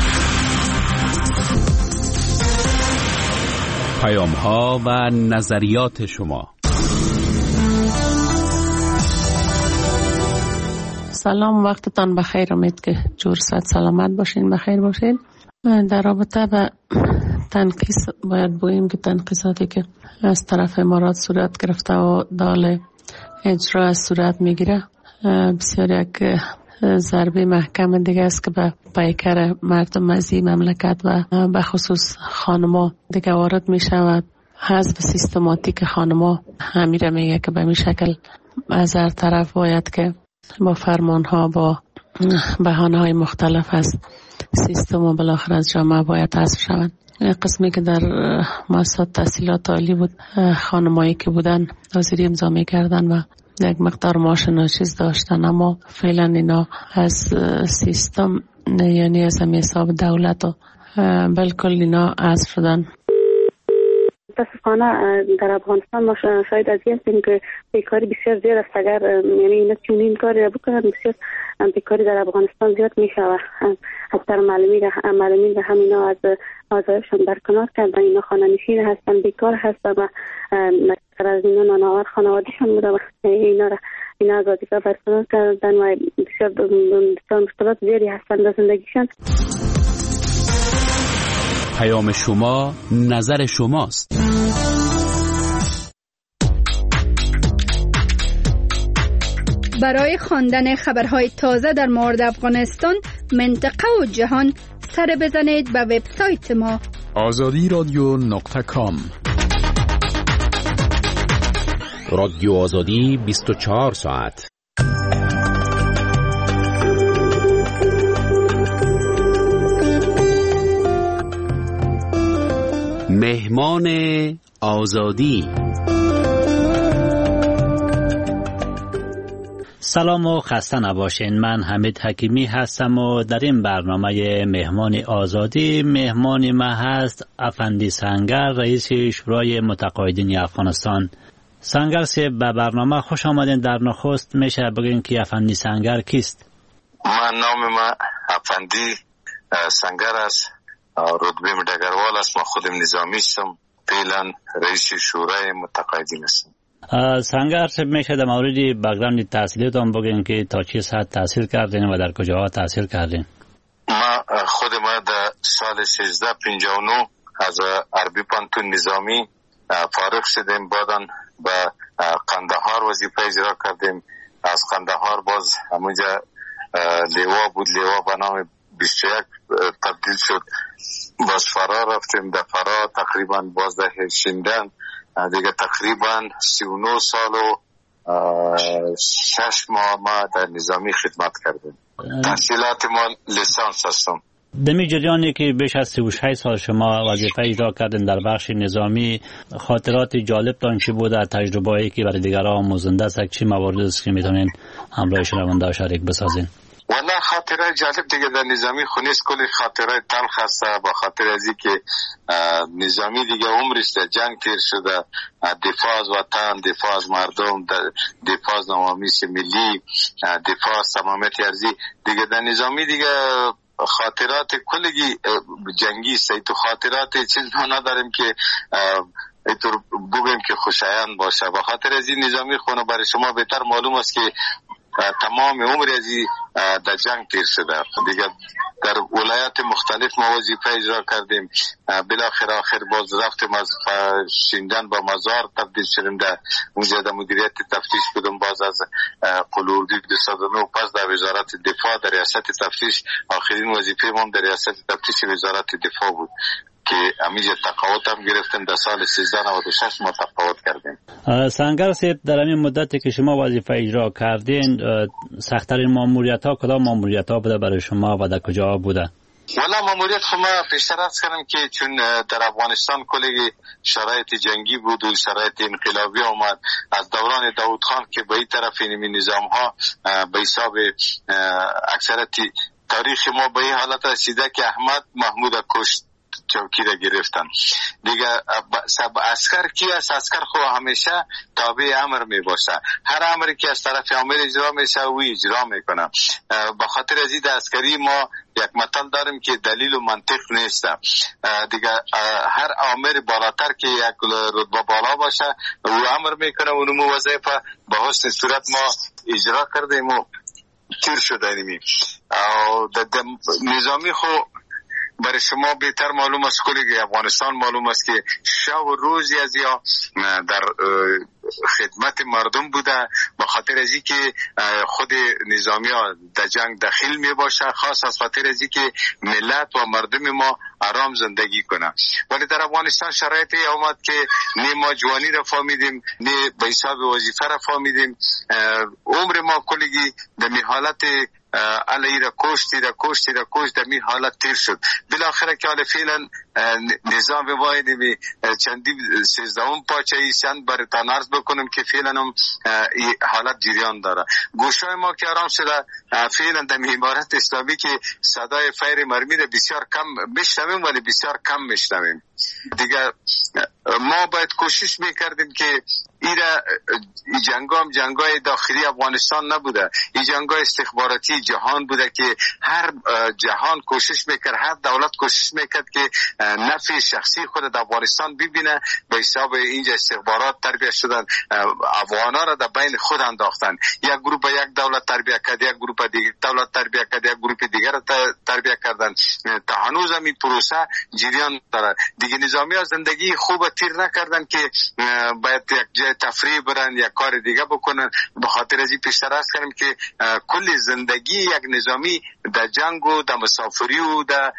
پیام ها و نظریات شما. سلام، وقتتان بخیر. امید که جور صحت سلامت باشین، بخیر باشین. در رابطه به تنقیص باید بگوییم که تنقیصاتی که از طرف امارات صورت گرفته و دال اجرا از صورت میگیره بسیار یک ضربه محکم دیگه است که به پیکر مردم از این مملکت و به خصوص خانما دیگه وارد می شود. حذف سیستماتیک خانما همیره میگه که به می شکل از هر طرف باید که با فرمان ها با بهانه های مختلف است سیستم و بالاخره از جامعه باید حذف شود. قسمی که در مؤسسات تحصیلات عالی بود، خانمایی که بودن حاضری امضا می‌کردن و یک مقدار معاش ناچیز داشتن، اما فعلا اینا از سیستم یعنی از حساب دولت و بالکل اینا حذف شدن. متاسفانه در افغانستان ما شاید از هستیم که بیکاری بسیار زیاد است. اگر یعنی اینا چنین کاری را بکنن بسیار بیکاری در افغانستان زیاد میشه و اکثر معلمین معلمین را هم اینا از آزایشان برکنار کردن. اینا خانه‌نشین هستن، بیکار هستن و اکثر از اینا نانآور خانواده‌شان بوده و اینا را اینا از وظیفه برکنار کردن و بسیار بسیار مشکلات زیادی هستن در زندگیشان. پیام شما نظر شماست. برای خواندن خبرهای تازه در مورد افغانستان، منطقه و جهان سر بزنید به وبسایت ما آزادی رادیو نقطه کام. رادیو آزادی بیست و چهار ساعت. مهمان آزادی. سلام و خسته نباشین. من حمید حکیمی هستم و در این برنامه مهمان آزادی مهمان ما هست افندی سنگر، رئیس شورای متقاعدین افغانستان. سنگر سی به برنامه خوش آمدین. در نخست میشه بگین که افندی سنگر کیست؟ من نام ما افندی سنگر است، رتبه ډګروال است. ما خودم نظامی هستم، فعلا رئیس شورای متقاعدین هستم. سنگر میشه در مورد بک‌گراند تحصیلیتون بگین که تا چه ساعت تحصیل کردین و در کجاها تحصیل کردین؟ ما خود ما در سال سیزده پنجاه و نه از عربی پانتون نظامی فارغ شدیم. بعداً به قندهار وظیفه اجرا کردیم. از قندهار باز همونجا لیوا بود، لیوا به نام بیست و یک تبدیل شد. باز فرار رفتیم، در فرار تقریبا باز در شیندن دیگه تقریبا سی و نه سال و شش ماه ما در نظامی خدمت کردیم. تحصیلات ما لیسانس هستم. دمی جریانی که بیش از سی و شش سال شما وظیفه اجرا کردین در بخش نظامی، خاطرات جالب تان چی بوده؟ تجربه‌ای که برای دیگران آموزنده است، چی موارد است که میتونین همراه شنونده شریک بسازین؟ والله خاطره جالب دیگه در نظامی خونیست، کلی خاطره تلخ است. با خاطر از که نظامی دیگه عمرش در جنگ تیر شده، دفاع از وطن، دفاع از مردم، دفاع از نوامیس ملی، دفاع از تمامیت ارضی دیگه در نظامی دیگه خاطرات کلگی جنگی است. تو خاطرات چیز ما نداریم که اینطور بگیم که خوشایند باشه. با خاطر از این نظامی خونه برای شما بهتر معلوم است که تمام عمر ازی در جنگ تیر شده. دیگه در ولایات مختلف ما وظیفه اجرا کردیم. بالاخره آخر باز رفتیم از شیندن با مزار تبدیل شدیم. در اونجا در مدیریت تفتیش بودم. باز از قلوردی دویست و نه پس در وزارت دفاع در ریاست تفتیش. آخرین وظیفه ما در ریاست تفتیش وزارت دفاع بود که امیجه تقاعد هم گرفتیم. در سال سیزده نود و شش ما تقاعد کردیم. سنگر صاحب، در این مدتی که شما وظیفه اجرا کردین، سخت‌ترین ماموریت ها کدام ماموریت ها بوده برای شما و در کجا بوده؟ والا ماموریت خب ما پیشتر عرض کردم که چون در افغانستان کلی شرایط جنگی بود و شرایط انقلابی آمد. از دوران داود خان که به این طرف این نظام ها به حساب اکثرت تاریخ ما به این حالت رسیده که احمد محمود کشت چوکی را گرفتن دیگه. سب اسکر کی است؟ اسکر خو همیشه تابع امر می باشه. هر امری که از طرف امر اجرا میشه او اجرا میکنه. به خاطر از این اسکری ما یک متل داریم که دلیل و منطق نیست دیگه. هر امر بالاتر که یک رتبه بالا باشه او امر میکنه و نمو وظیفه به حسن صورت ما اجرا کردیم و تیر شدیم. نظامی خو برای شما بهتر معلوم است که افغانستان معلوم است که شب و روزی از یا در خدمت مردم بوده. به خاطر از اینکه خود نظامی ها در جنگ داخل می باشه، خاص از خاطر از اینکه ملت و مردم ما آرام زندگی کنه. ولی در افغانستان شرایطی آمد که نه ما جوانی را فهمیدیم نه به حساب وظیفه را فهمیدیم. عمر ما کلگی در حالت علی را کشتی را کشتی را کشت در می حالت تیر شد. بالاخره که حال فعلا نظام واحدی می چندی سیزدهم پاچه ایسان برتان عرض بکنم که فعلا هم حالت جریان داره. گوشای ما که آرام شده فعلا در امارت اسلامی که صدای فیر مرمی را بسیار کم بشنویم ولی بسیار کم بشنویم دیگه. ما باید کوشش میکردیم که ایرا جنگام جنگای داخلی افغانستان نبوده، این جنگای استخباراتی جهان بوده که هر جهان کوشش میکرد، هر دولت کوشش میکرد که نفع شخصی خود در افغانستان ببینه. به حساب اینجا استخبارات تربیت شدن، افغانا را در بین خود انداختن. یک گروه یک دولت تربیت کرد، یک گروه دیگر دولت تربیت کرد، یک گروه دیگر را تربیت کردن. تا هنوز هم این پروسه جریان داره. دیگه نظامی ها زندگی خوب تیر نکردن که باید یک جای تفریح برن یا کار دیگه بکنن. به خاطر از این پیشتر است کنیم که کل زندگی یک نظامی در جنگ و در مسافری و در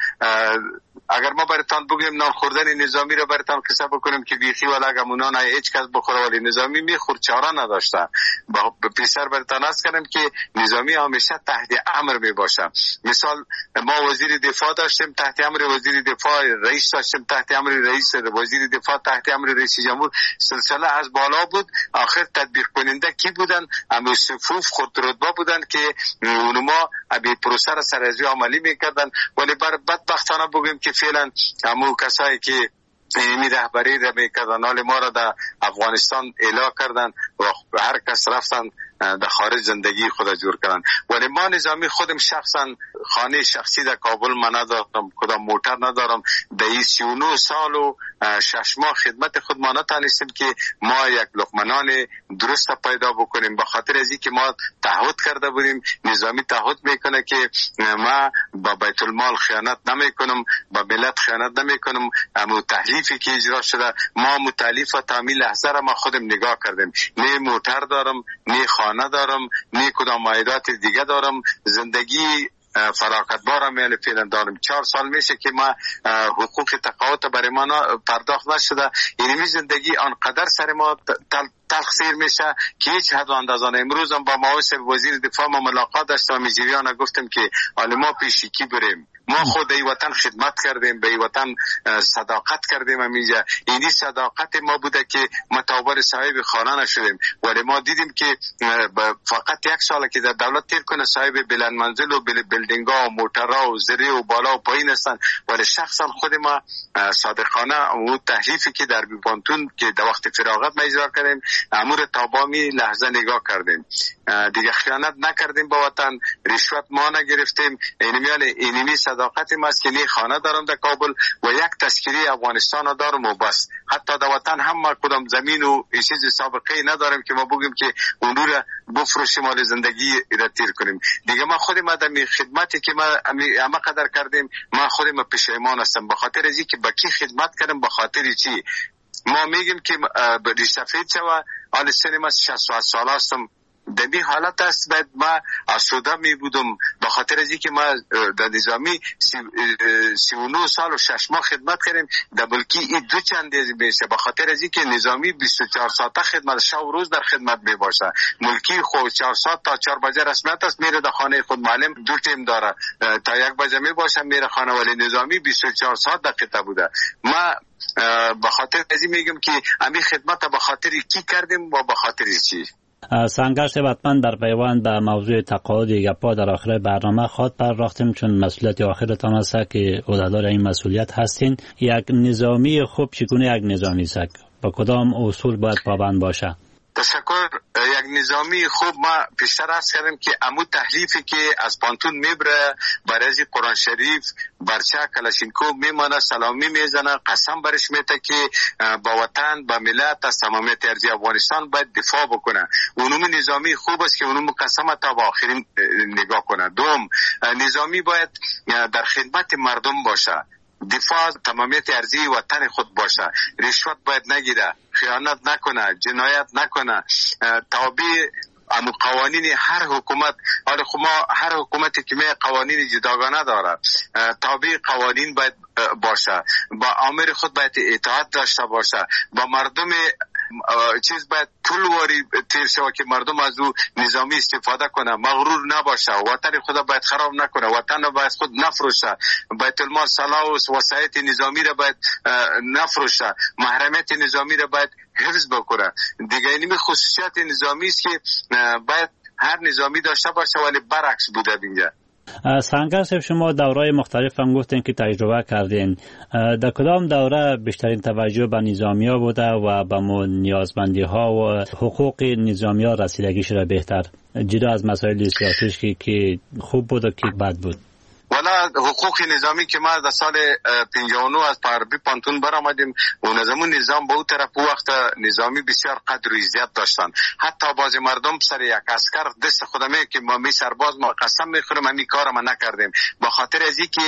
اگر ما براتان بگیم نان خوردن نظامی را براتان قصه بکنیم که بیخی ولا گمونان هیچ کس بخوره ولی نظامی میخور چاره نداشته. به پیشتر براتان است کنیم که نظامی همیشه تحت امر می باشه. مثال ما وزیر دفاع داشتیم تحت امر وزیر دفاع، رئیس داشتیم تحت امر رئیس، وزیر دفاع تحت امر رئیس جمهور. سلسله از بالا بود. آخر تطبیق کننده کی بودن؟ همه صفوف خود رتبه بودن که اونما ابی پروسه را سرازی عملی میکردن. ولی بر بدبختانه بگیم که فعلا همو کسایی که این رهبری را میکردن حال ما را در افغانستان اعلا کردن و هر کس رفتن در خارج زندگی خود جور کردن. ولی ما نظامی خودم شخصا خانه شخصی در کابل من ندارم، کدام موتر ندارم. در این سی و نه سال و شش ماه خدمت خود ما نتانستیم که ما یک لقمنان درست پیدا بکنیم. به خاطر از اینکه ما تعهد کرده بودیم، نظامی تعهد میکنه که ما با بیت المال خیانت نمیکنم، با ملت خیانت نمیکنم. اما تحلیفی که اجرا شده ما متعلیف و تعمیل لحظه را ما خودم نگاه کردیم. نه موتر دارم، نه خانه دارم، نه کدام عایدات دیگه دارم. زندگی فراغت بارم میل فعلا دارم. چهار سال میشه که ما حقوق تقاعد برای ما پرداخت نشده. یعنی زندگی آنقدر سر ما تلخیر میشه که هیچ حد و اندازه. امروز هم با معاوض وزیر دفاع ما ملاقات داشتم، میجریان گفتم که حالا ما پیشی کی بریم؟ ما خود ای وطن خدمت کردیم، به ای وطن صداقت کردیم. همینجا اینی صداقت ما بوده که متعابر صاحب خانه نشدیم. ولی ما دیدیم که فقط یک سال که در دولت تیر کنه صاحب بلند منزل و بلدینگا و موترها و زری و بالا و پایین هستن. ولی شخصا خود ما صادقانه و تحریفی که در بیپانتون که در وقت فراغت ما اجرا کردیم امور تابامی لحظه نگاه کردیم. دیگه خیانت نکردیم با وطن، رشوت ما نگرفتیم. اینمیان اینمی صداقت ما است که نه خانه دارم در کابل و یک تذکره افغانستان دارم و بس. حتی در وطن هم ما کدام زمین و چیز سابقه نداریم که ما بگیم که اون رو بفروشیم مال زندگی را تیر کنیم. دیگه ما خود ما در خدمتی که ما همه قدر کردیم ما خود ما پشیمان هستم به خاطر از اینکه با کی خدمت کردم، به خاطر چی. ما میگیم که ریشتفید شوه حال سنم شصت و هشت سال هستم. در این حالت است باید ما آسوده می بودم به خاطر از اینکه ما در نظامی سی و نه سال و شش ماه خدمت کردیم. در بلکی این دو چند میشه به خاطر از اینکه نظامی بیست و چهار ساعته خدمت شب و روز در خدمت می باشه. ملکی خود چهار ساعت تا چهار بجه رسمیت است، میره در خانه خود. معلم دو تیم داره تا یک بجه می باشه میره خانه. ولی نظامی بیست و چهار ساعت دقیقه بوده. ما به خاطر از این میگم که همین خدمت به خاطر کی کردیم و به خاطر چی. سنگرش وطن در پیوند به موضوع تقاعد گپا در آخر برنامه خود پرداختیم، چون مسئولیت آخرتان است که عهدهدار این مسئولیت هستین. یک نظامی خوب چگونه یک نظامی است؟ با کدام اصول باید پابند باشه؟ تشکر. یک نظامی خوب ما پیشتر از کردیم که امو تحریفی که از پانتون میبره برای قرآن شریف برچه کلاشینکوف میمانه، سلامی میزنه، قسم برش میته که با وطن با ملت از تمامیت ارضی افغانستان باید دفاع بکنه. اونم نظامی خوب است که اونم قسم تا با آخرین نگاه کنه. دوم، نظامی باید در خدمت مردم باشه، دفاع تمامیت ارضی وطن خود باشه، رشوت باید نگیره، خیانت نکنه، جنایت نکنه، تابع اما قوانین هر حکومت. حالا خب ما هر حکومتی که می قوانین جداگانه داره، تابع قوانین باید باشه، با آمر خود باید اطاعت داشته باشه، با مردم چیز باید طولواری تیر شود که مردم از او نظامی استفاده کنه، مغرور نباشه، وطن خدا باید خراب نکنه، وطن باید خود نفروشه، بیت المال صلاح و وسایت نظامی را باید نفروشه، محرمیت نظامی را باید حفظ بکنه. دیگه اینمی خصوصیت نظامی است که باید هر نظامی داشته باشه، ولی برعکس بوده بینجا. سنگر صاحب، شما دورهای مختلف هم گفتین که تجربه کردین. در کدام دوره بیشترین توجه به نظامیا بوده و به نیازمندی ها و حقوق نظامیا رسیدگیش را بهتر، جدا از مسائل سیاسیش که که خوب بود و که بد بود؟ والا حقوق نظامی که ما در سال پنجاه و نه از پاربی پانتون برآمدیم و نظام نظام به اون طرف وقت نظامی بسیار قدر و عزت داشتن. حتی بعضی مردم سر یک اسکر دست خودمه که ما می سرباز ما قسم میخورم همین کار ما نکردیم، به خاطر از اینکه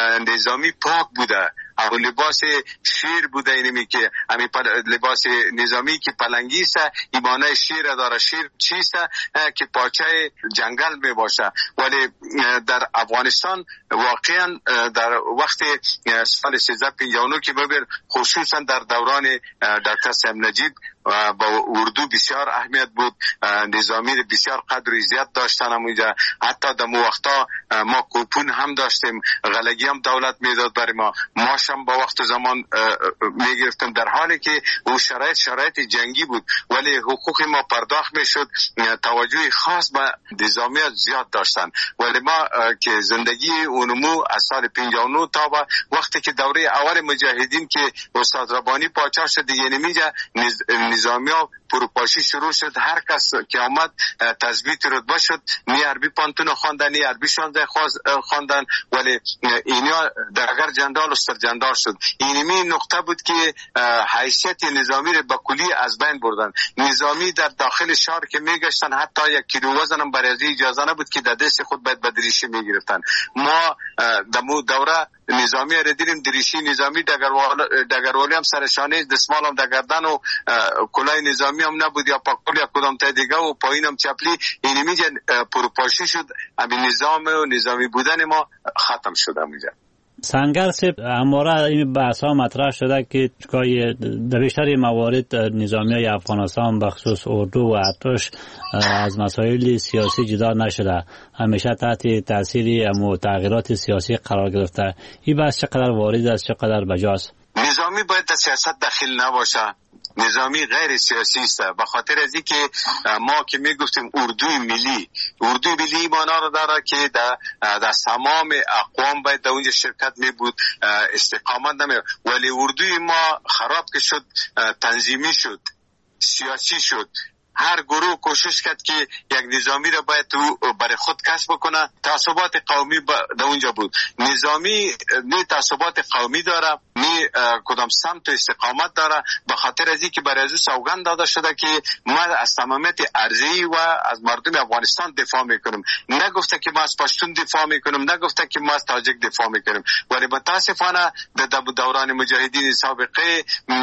نظامی پاک بوده. او لباس شیر بوده، اینمی که همین لباس نظامی که پلنگی است، ایمانه شیر داره. شیر چیست که پاچه جنگل می باشه. ولی در افغانستان واقعا در وقت سال سیزده پنجاه و نه که ببین، خصوصا در دوران دکتر صاحب نجیب با اردو بسیار اهمیت بود. نظامی بسیار قدر و عزت داشتن همونجا. حتی در مو وقتا ما کوپون هم داشتیم، غلگی هم دولت میداد برای ما، ماش هم با وقت زمان میگرفتم، در حالی که او شرایط شرایط جنگی بود ولی حقوق ما پرداخت میشد. توجه خاص به نظامیات زیاد داشتن. ولی ما که زندگی اونمو از سال پنجاه و نه تا با وقتی که دوره اول مجاهدین که استاد ربانی پاچا شد دیگه نمیجا نظامی ها پروپاشی شروع شد. هر کس که آمد تثبیت رتبه شد. نی عربی پانتون خواندن، نی عربی شانزده خواندن، ولی اینا درگر جندال و سرجندال شد. اینمی نقطه بود که حیثیت نظامی رو به کلی از بین بردن. نظامی در داخل شهر که میگشتن حتی یک کیلو وزن هم برای اجازه نبود که در دست خود باید به دریشی میگرفتن. ما دمو دوره نظامی را دیدیم، دریشی نظامی، دگروالی هم سرشانه، دستمال هم دگردن و کلاه نظامی هم نبود یا پاکول یا کدام تا دیگه و پایین هم چپلی. اینمی جن پروپاشی شد. همین نظام و نظامی بودن ما ختم شد همونجا. سنگر صاحب، همواره این بحث ها مطرح شده که در بیشتر موارد نظامی های افغانستان بخصوص اردو و ارتش از مسائل سیاسی جدا نشده، همیشه تحت تاثیر تغییرات سیاسی قرار گرفته. این بحث چقدر وارد است، چقدر بجاست؟ نظامی باید در سیاست داخل نباشه. نظامی غیر سیاسی است. به خاطر از اینکه ما که میگفتیم اردوی ملی، اردوی ملی معنا را داره که در در تمام اقوام باید در اونجا شرکت می بود، استقامت نمی. ولی اردوی ما خراب که شد، تنظیمی شد، سیاسی شد. هر گروه کوشش کرد که یک نظامی را باید تو برای خود کسب بکنه. تعصبات قومی در اونجا بود. نظامی نه تعصبات قومی داره، نه کدام سمت و استقامت داره. به خاطر از اینکه برای از سوگند داده شده که ما از تمامیت ارضی و از مردم افغانستان دفاع میکنیم. نگفته که ما از پشتون دفاع میکنیم، نگفته که ما از تاجک دفاع میکنیم. ولی متاسفانه در دوران مجاهدین سابقه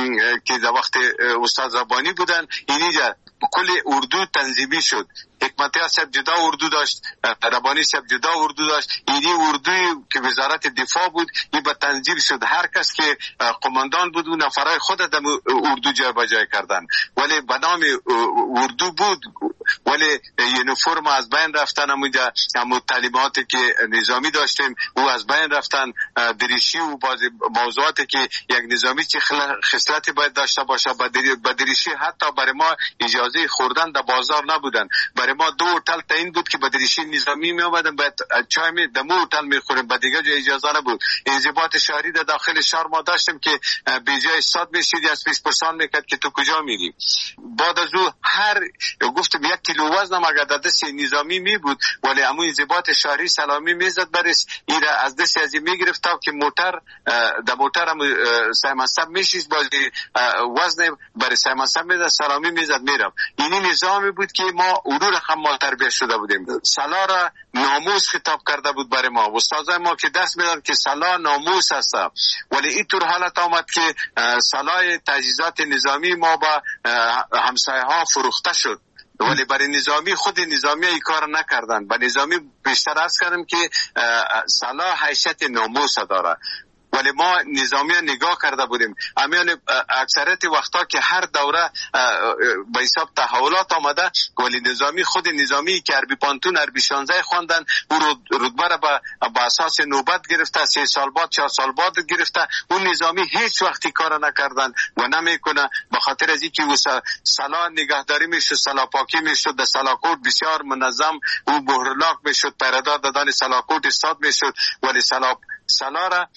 که در وقت استاد ربانی بودن، اینجا کل اردو تنظیمی شد. حکمتی صاحب جدا اردو داشت، ربانی صاحب جدا اردو داشت. اینی اردوی که وزارت دفاع بود این به تنظیم شد. هر کس که قماندان بود و نفرای خود در اردو جای بجای کردن. ولی به نام اردو بود ولی یونیفرم از بین رفتن. همونجا همون تعلیماتی که نظامی داشتیم او از بین رفتن. دریشی و بعضی موضوعاتی که یک نظامی چه خصلتی باید داشته باشه با دریشی حتی برای ما اجازه خوردن در بازار نبودن. برای ما دو هتل تعیین بود که با دریشی نظامی می آمدن باید چای می دمو هتل می خوریم، با دیگه جای اجازه نبود. انضباط شهری در داخل شهر ما داشتیم که به جای استاد میشید از بیست پرسان میکرد که تو کجا میری. بعد از او هر گفتم یک کیلو وزن هم اگر در دست نظامی می بود ولی همون انضباط شهری سلامی میزد برش ایره از دست ازی میگرفت تا که موتر در موتر هم سیمنسب میشید بازی وزن برای سیمنسب میزد سلامی میزد میرم. اینی نظامی بود که ما اورو رقم ما تربیت شده بودیم. سلا را ناموس خطاب کرده بود برای ما. استادای ما که دست میدن که سلا ناموس است. ولی اینطور حالت آمد که سلای تجهیزات نظامی ما با همسایه ها فروخته شد. ولی برای نظامی خود نظامی ای کار نکردن. برای نظامی بیشتر عرض کردم که سلا حیثیت ناموس داره. ولی ما نظامی نگاه کرده بودیم. امیال اکثریت وقتا که هر دوره به حساب تحولات آمده، ولی نظامی خود نظامی که عربی پانتون عربی شانزده خواندن او رتبه را به اساس نوبت گرفته، سه سال بعد چهار سال بعد گرفته. اون نظامی هیچ وقتی کار نکردن و نمیکنه، به خاطر از اینکه او سلا نگهداری میشد، سلا پاکی میشد، در سلاکوت بسیار منظم او بهرلاک میشد، پیردار دادن سلاکوت استاد میشد. ولی سلا سلا را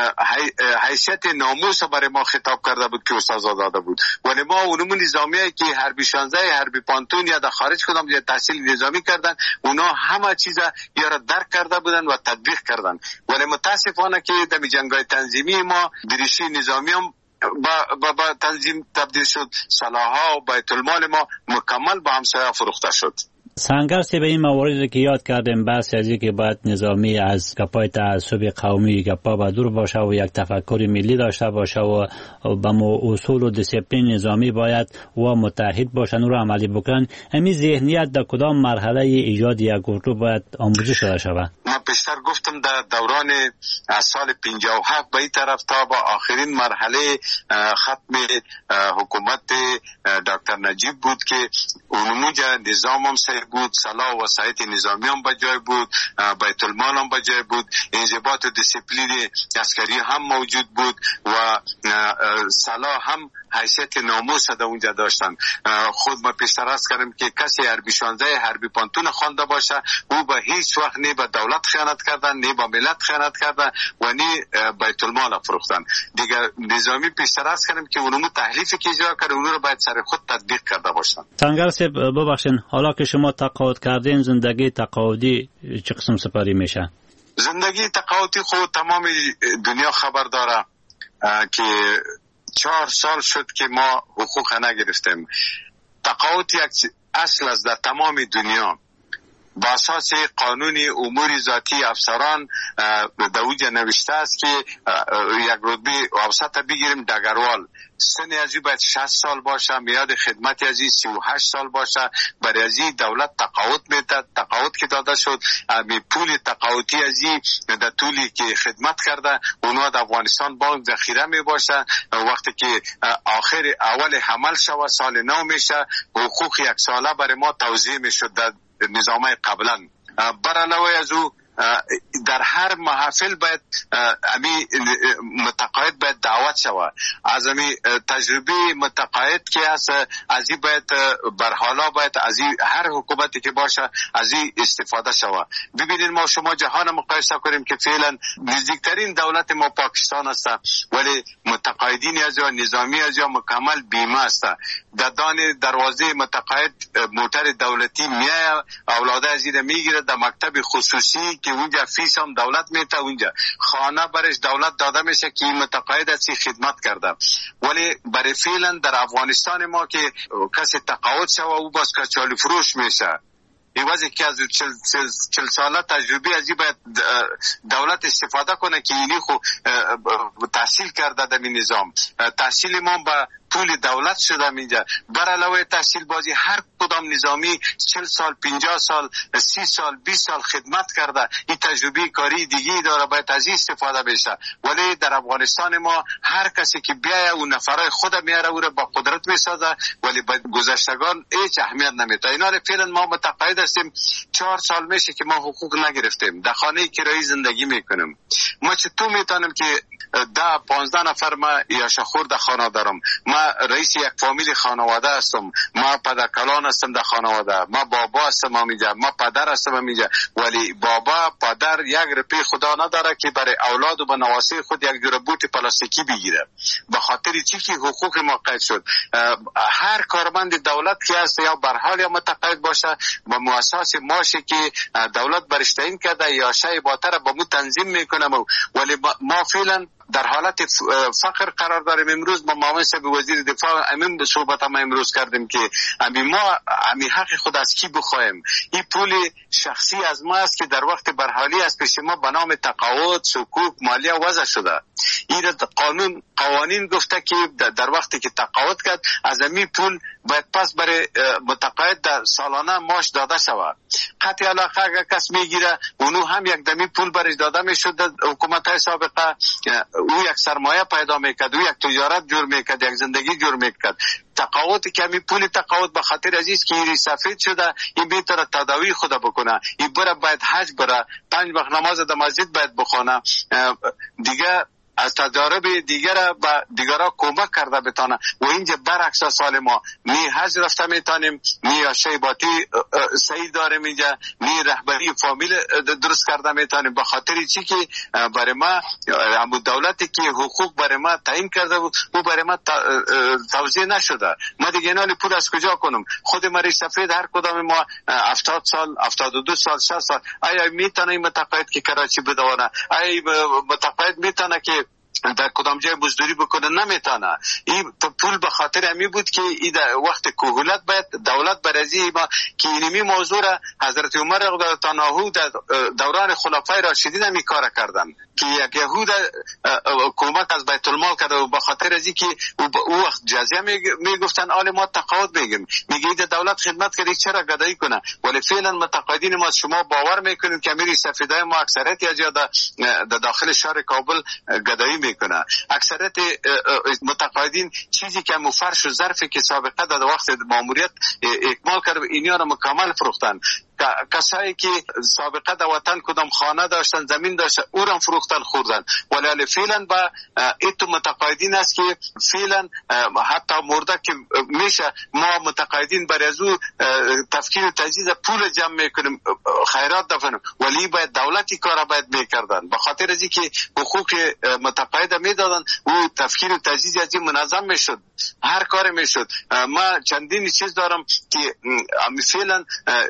حیثیت ناموس برای ما خطاب کرده بود که استاد داده بود. ولی ما اونمون نظامیه که حربی شانزده حربی پانتون یا در خارج کدام یا تحصیل نظامی کردن، اونا همه چیز یا را درک کرده بودن و تطبیق کردن. ولی متاسفانه که در جنگای تنظیمی ما دریشی نظامی هم با, با, با تنظیم تبدیل شد، سلاح‌ها و بیت المال ما مکمل با همسایه فروخته شد. سنگرسی به این مواردی که یاد کردیم، بحث از که باید نظامی از گپای تعصب قومی گپا با دور باشه و یک تفکر ملی داشته باشه و به اصول و دیسیپلین نظامی باید و متحد باشن و رو عملی بکنن. همین ذهنیت در کدام مرحله ایجاد یک گروه باید آموزش شده شود؟ من پیشتر گفتم در دوران از سال پنجاه و هفت به این طرف تا با آخرین مرحله ختم حکومت دکتر نجیب بود که اونموجه نظام هم صحیح بود، سلاح و وسایط نظامی هم بجای بود، بیت المال هم بجای بود، انضباط و دیسیپلین عسکری هم موجود بود و سلاح هم حیثیت ناموس در اونجا داشتن. خود ما پیشتر از کردم که کسی حربی شانزده حربی پانتون خوانده باشه، او به هیچ وقت نه به دولت خیانت کردن، نه به ملت خیانت کردن و نه بیت المال فروختن. دیگه نظامی پیشتر از کردم که اونمو تحریفی که اجرا کرده اونو رو باید سر خود تطبیق کرده باشن. سنگر صاحب ببخشین، حالا که شما تقاعد کردین، زندگی تقاعدی چه قسم سپری میشه؟ زندگی تقاعدی خود تمام دنیا خبر داره که چهار سال شد که ما حقوق نگرفتیم. تقاعد یک اصل است در تمام دنیا. با اساس قانون امور ذاتی افسران در اوجه نوشته است که یک رتبه اوسط بگیریم دگروال، سن ازی باید شصت سال باشه، میاد خدمت ازی سی و هشت سال باشه. برای ازی دولت تقاعد میداد، تقاعد که داده شد می پول تقاعدی ازی در طولی که خدمت کرده اونها در افغانستان بانک ذخیره می باشه. وقتی که آخر اول حمل شود سال نو میشه، حقوق یک ساله برای ما توزیع میشد در نظامه قبلا. بر علاوه از او در هر محفل باید امی متقاعد باید دعوت شود. از امی تجربه متقاعد که هست از این باید بر حالا باید از این هر حکومتی که باشه از این استفاده شود. ببینید ما شما جهان مقایسه کنیم که فعلا نزدیکترین دولت ما پاکستان است، ولی متقاعدین از یا نظامی از یا مکمل بیمه است. در دان دروازه متقاعد موتر دولتی میاد، اولاده از این میگیره در مکتب خصوصی که اونجا فیس هم دولت میته، اونجا خانه برش دولت داده میشه که متقاعد اسی خدمت کرده. ولی برای فعلا در افغانستان ما که کسی تقاعد شوه او باز کچالی فروش میشه. ایوازی که از چل, چل, چل ساله تجربه ازی باید دولت استفاده کنه که اینی خو تحصیل کرده در این نظام. تحصیل ما با پول دولت شده اینجا. بر علاوه تحصیل بازی هر کدام نظامی چل سال، پنجاه سال، سی سال، بیست سال خدمت کرده. این تجربه کاری دیگه داره، باید از این استفاده بشه. ولی در افغانستان ما هر کسی که بیایه اون نفرای خود میاره او را با قدرت میسازه، ولی با گذشتگان هیچ اهمیت نمیده. اینا رو فعلا ما متقاعد هستیم. چهار سال میشه که ما حقوق نگرفتیم، در خانه کرایی زندگی میکنیم. ما چطور میتونیم که ده پانزده نفر ما یاشخور در خانه دارم، ما رئیس یک فامیل خانواده هستم، ما پدرکلان هستم در خانواده، ما بابا هستم همینجا، ما پدر هستم همینجا. ولی بابا پدر یک روپیه خدا نداره که برای اولاد و به نواسه خود یک جور بوت پلاستیکی بگیره. به خاطر چی که حقوق ما قید شد. هر کارمند دولت که هست یا بر حال یا متقاعد باشه با مؤسسه ماشه که دولت برش تعیین کرده یا شای باتر با مو تنظیم میکنه. ولی ما فعلا در حالت فقر قرار داریم. امروز با معاون صاحب وزیر دفاع امین به صحبت ما امروز کردیم که امی ما امی حق خود از کی بخوایم. این پول شخصی از ما است که در وقت برحالی از پیش ما به نام تقاعد، صکوک، مالیه وضع شده. این قانون قوانین گفته که در وقتی که تقاعد کرد از امی پول باید پس برای متقاعد در سالانه ماش داده شود. قطع علاقه اگر کس میگیره اونو هم یک دمی پول برش داده میشد. حکومت های سابقه او یک سرمایه پیدا میکرد، او یک تجارت جور میکرد، یک زندگی جور میکرد. تقاوت کمی پول تقاوت به خاطر عزیز که این سفید شده، این بهتره تداوی خود بکنه، این بره باید حج بره، پنج وقت نماز در مسجد باید بخونه، دیگه از تجارب دیگر به دیگرها کمک کرده بتانه. و اینجا برعکس سال ما می حج رفته میتانیم، می شیباتی صحیح داریم، اینجا می رهبری فامیل درست کرده میتانیم. به خاطر چی که برای ما همون دولتی که حقوق برای ما تعیین کرده بود او برای ما توزیع نشده. ما دیگه اینال پول از کجا کنم؟ خود مری سفید هر کدام ما هفتاد سال، هفتاد و دو سال، شصت سال، آیا میتونه این متقاعد که کراچی بدونه؟ آیا متقاعد میتونه که در کدام جای مزدوری بکنه؟ نمیتونه. این پول به خاطر همی بود که این وقت کهولت باید دولت برازی ما که اینمی موضوع را حضرت عمر رضی الله عنه در دوران خلفای راشدین همی کار کردن که یک یهود کمک از بیت المال کرده و به خاطر ازی که او وقت جزیه میگفتن آل ما تقاعد میگیم، میگه دولت خدمت کرده چرا گدایی کنه؟ ولی فعلا متقاعدین ما شما باور میکنیم که امیر سفیدای ما اکثریت یا زیاده در داخل شهر کابل گدایی میکنه. اکثریت متقاعدین چیزی که مفرش و ظرفی که سابقه در وقت ماموریت اکمال کرده اینیا را مکمل فروختن. کسایی که سابقه در وطن کدام خانه داشتن، زمین داشتن، او را فروختن خوردن. ولی فعلا با ایتو متقاعدین است که فعلا حتی مرده که میشه ما متقاعدین برای از او تفکیر و تجهیز پول جمع میکنیم، خیرات دفنیم، ولی باید دولتی کار باید میکردن. به خاطر از اینکه حقوق متقاعد میدادن او تفکیر و تجهیز از این منظم میشد، هر کار میشد. ما چندین چیز دارم که فعلا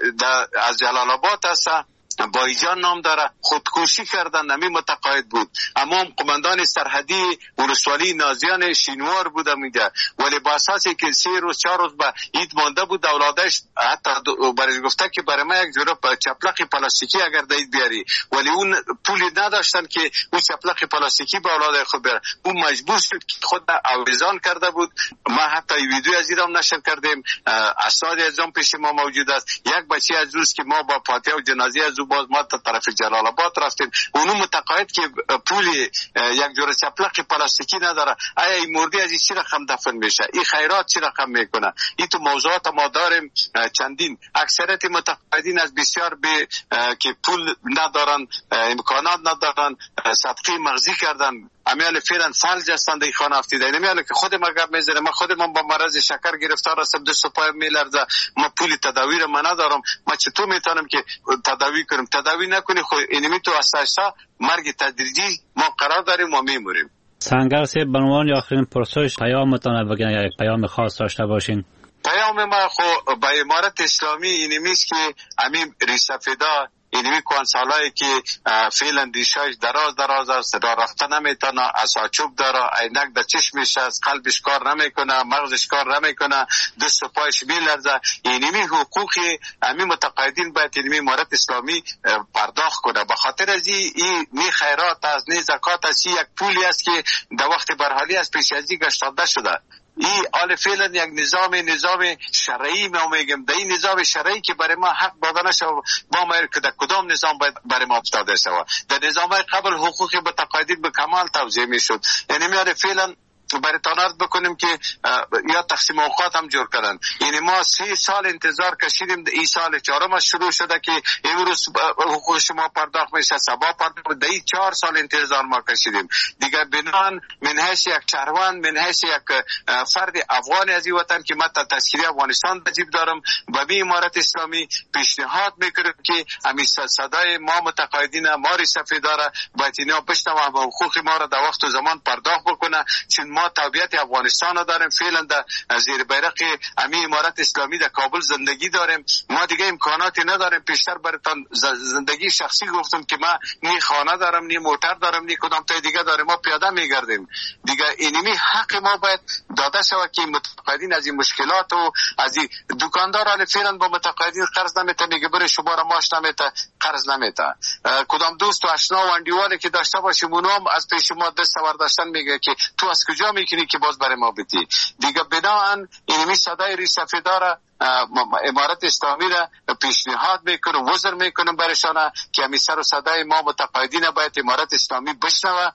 از جلال آباد هست بایجان نام داره، خودکشی کردن، نمی متقاعد بود. اما قماندان سرحدی ولسوالی نازیان شینوار بوده میده، ولی با اساسی که سه روز چهار روز به عید مانده بود اولادش حتی برای گفته که برای ما یک جوره چپلق پلاستیکی اگر دید بیاری، ولی اون پولی نداشتن که اون چپلق پلاستیکی به اولاد خود بیاره. اون مجبور شد که خود آویزان کرده بود. ما حتی ویدیو از ایران نشر کردیم، اسناد از اون پیش ما موجود است. یک بچه از روز که ما با فاتحه و جنازه از باز ما تا طرف جلال آباد رفتیم، اونو متقاعد که پولی یک جور چپلق پلاستیکی نداره، آیا این مردی از این چی رقم دفن میشه؟ این خیرات چی رقم میکنه؟ این تو موضوعات ما داریم چندین. اکثریت متقاعدین از بسیار به که پول ندارن، امکانات ندارن، صدقه مغزی کردن، امیال فعلا فلج هستند. این خانه افتیده نمیاله که خود ما گپ میزنه. ما خود من با مرض شکر گرفتار هستم، دست و پایم میلرزه، ما پول تداوی رو من ندارم. ما چطور میتونم که تداوی کنم؟ تداوی نکنی خو اینمی تو اساسا مرگ تدریجی ما قرار داریم و میموریم. سنگر سی بنوان یا آخرین پرسش پیامتان بگین یا یک پیام خاص داشته باشین. پیام ما خو با امارت اسلامی اینمیست که امیم ریسفیدا اینمی کنسالایی که فعلا دیشایش دراز دراز است، را رفته نمیتونه، اساچوب داره، عینک در چشمش است، قلبش کار نمیکنه، مغزش کار نمیکنه، دست و پایش میلرزه. اینمی حقوقی همین متقاعدین باید اینمی امارت اسلامی پرداخت کنه. به خاطر از این نی خیرات است، نی زکات است، یک پولی است که در وقت برحالی از پیش از این گشتاده شده. این آل فعلا یک نظام نظام شرعی ما میگم، در این نظام شرعی که برای ما حق داده نشه با ما که در کدام نظام باید برای ما داده شود. در نظام قبل حقوق متقاعدین به کمال توزیع میشد. یعنی میاره فعلا برای تانارد بکنیم که یا تقسیم اوقات هم جور کردن. یعنی ما سی سال انتظار کشیدیم، این سال چهارم شروع شده که امروز حقوق شما پرداخت میشه، سبا پرداخت، در این چهار سال انتظار ما کشیدیم. دیگر بنان من حیث یک چهروان، من حیث یک فرد افغان از این وطن که من تا تذکیری افغانستان بجیب دارم و بی امارت اسلامی پیشنهاد میکنیم که همین صدای ما متقاعدین ما ریسفی داره باید اینا بشنوه و حقوق ما را در وقت و زمان پرداخت بکنه، چون ما تابعیت افغانستان داریم. فعلا در زیر بیرق امی امارت اسلامی در کابل زندگی داریم. ما دیگه امکاناتی نداریم. پیشتر براتون زندگی شخصی گفتم که ما نی خانه دارم، نی موتر دارم، نی کدام تا دیگه داریم. ما پیاده میگردیم. دیگه اینمی حق ما باید داده شود که متقاعدین از این مشکلات و از این دکاندار حال فعلا با متقاعدین قرض نمیته، میگه برای شما را ماش نمیته، قرض نمیته. کدام دوست و آشنا و اندیوالی که داشته باشیم اونم از پیش ما دست سوار داشتن میگه که تو از کجا میکنی که باز برای ما بدی. دیگه بناهن اینمی صدای ریسفیدار امارت اسلامی را پیشنهاد میکنم، وزر میکنم برشانه که همی سر و صدای ما متقاعدین باید امارت اسلامی بشنوه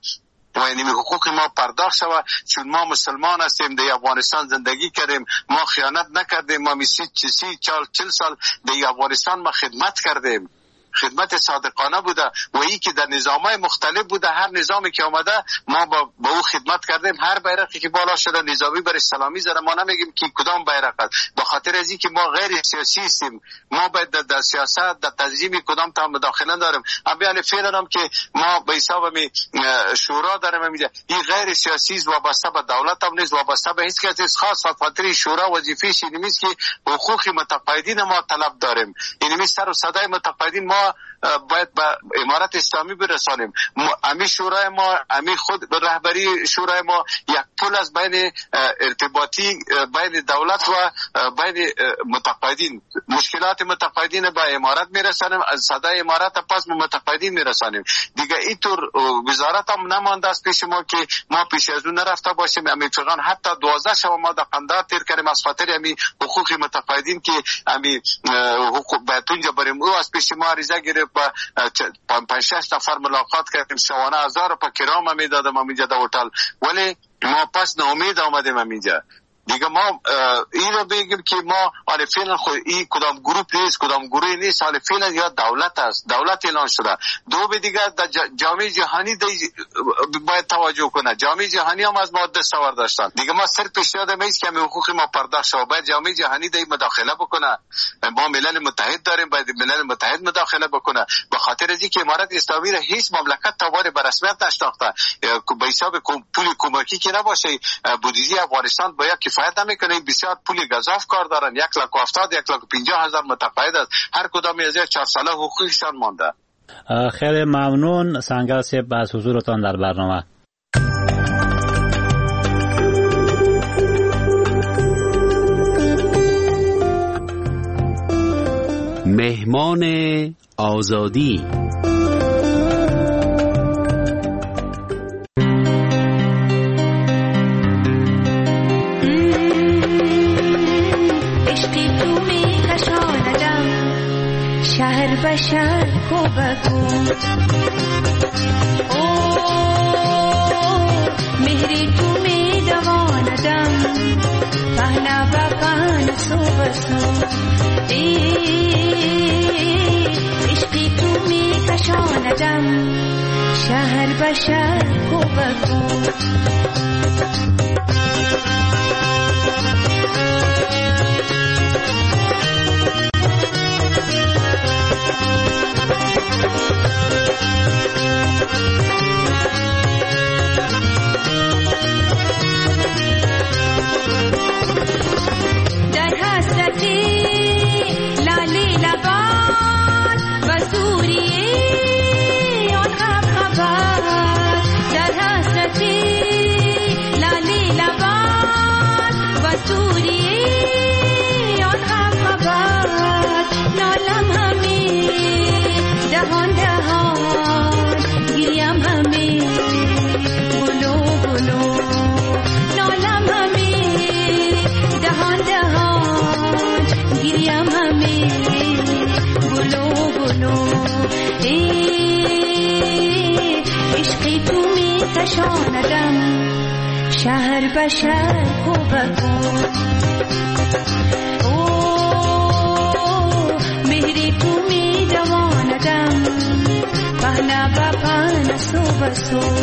و این حقوق ما پرداخت شود، چون ما مسلمان هستیم، در افغانستان زندگی کردیم، ما خیانت نکردیم، ما سی سی چال چل سال در افغانستان ما خدمت کردیم، خدمت صادقانه بوده و ای که در نظامای مختلف بوده، هر نظامی که آمده ما با, با او خدمت کردیم. هر بیرقی که بالا شده نظامی بر سلامی زده، ما نمیگیم که کدام بیرق است، به خاطر از اینکه ما غیر سیاسی هستیم، ما باید در, در سیاست در تنظیم کدام تا مداخله داریم. اما فعلا هم که ما به حساب می شورا داریم، میگه این غیر سیاسی است، وابسته به دولت هم نیست، وابسته به هیچ کس، خاص خاطر شورا وظیفه‌اش این نیست که حقوق متقاعدین ما طلب داریم. این سر و صدای متقاعدین ما باید به امارت اسلامی برسانیم. امی شورای ما، امی خود رهبری شورای ما یک پل از بین ارتباطی بین دولت و بین متقاعدین، مشکلات متقاعدین به امارت میرسانیم، از صدای امارت پس به متقاعدین میرسانیم. دیگه اینطور وزارت هم نمانده است پیش ما که ما پیش از اون نرفته باشیم. امی فقط حتی دوازده شب ما در قندار تیر کردیم از خاطر امی حقوق متقاعدین که امی حقوق بیتونجا بریم. او از پیش ما عریضه گرفت با پنج شش نفر ملاقات کردیم، شوانه هزار روپیه کرام هم میدادم همینجا در هتل، ولی ما پس ناامید آمدیم همینجا. دیگه ما این رو بگیم که ما حالا فعلا خود این کدام گروپ نیست، کدام گروهی نیست، حالا فعلا یا دولت است، دولت اعلان شده. دو به دیگه در جامعه جهانی باید توجه کنه، جامعه جهانی هم از ما دستاورد داشتن. دیگه ما صرف پیشنهاد میست که حقوق ما پرداخت شود، باید جامعه جهانی در مداخله بکنه. ما ملل متحد داریم، باید ملل متحد مداخله بکنه، به خاطر از اینکه امارت اسلامی را هیچ مملکت تا وارد به رسمیت نشناخته. به حساب پول کمکی که نباشه، بودجه افغانستان باید کفایت نمیکنه. بسیار پول گزاف کار دارن، یک لاک و هفتاد یک لاک و پنجاه هزار متقاعد است، هر کدام از چهار ساله حقوقشان مانده. خیلی ممنون سنگر صاحب از حضورتان در برنامه. مهمان آزادی. شهر بشر کو بگو اوه مهری تو می دواندم پهنا بپن سو بسو ای عشقی تو می کشاندم شهر بشر کو بگو شهر بشر کو بگو اوه مهری تو می دواندم پهنا بپن سو بسو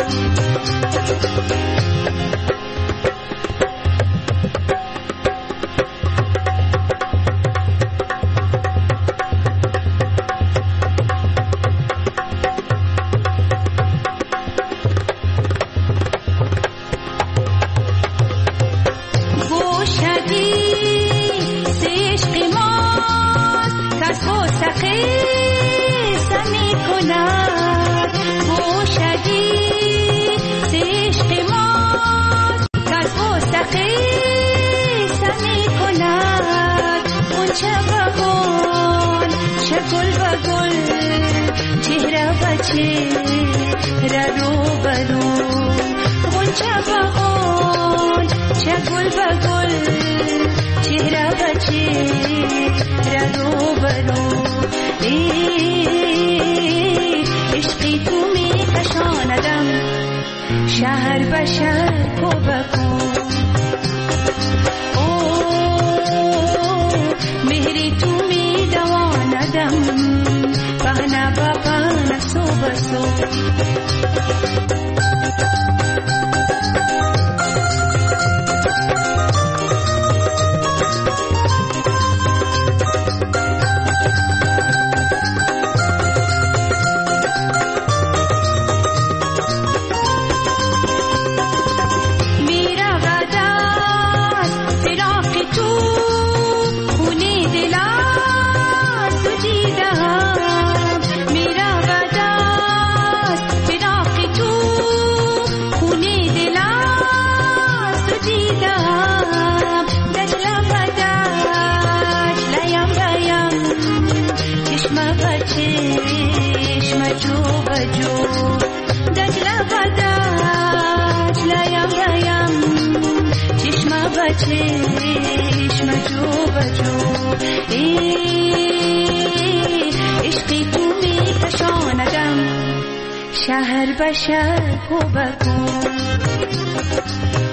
شهر به شهر کو بکو مهری تو می دواندم پهنا با پهنا سو بسو چشم جو بجو عشقی تو می کشاندم شهر به شهر کو بکو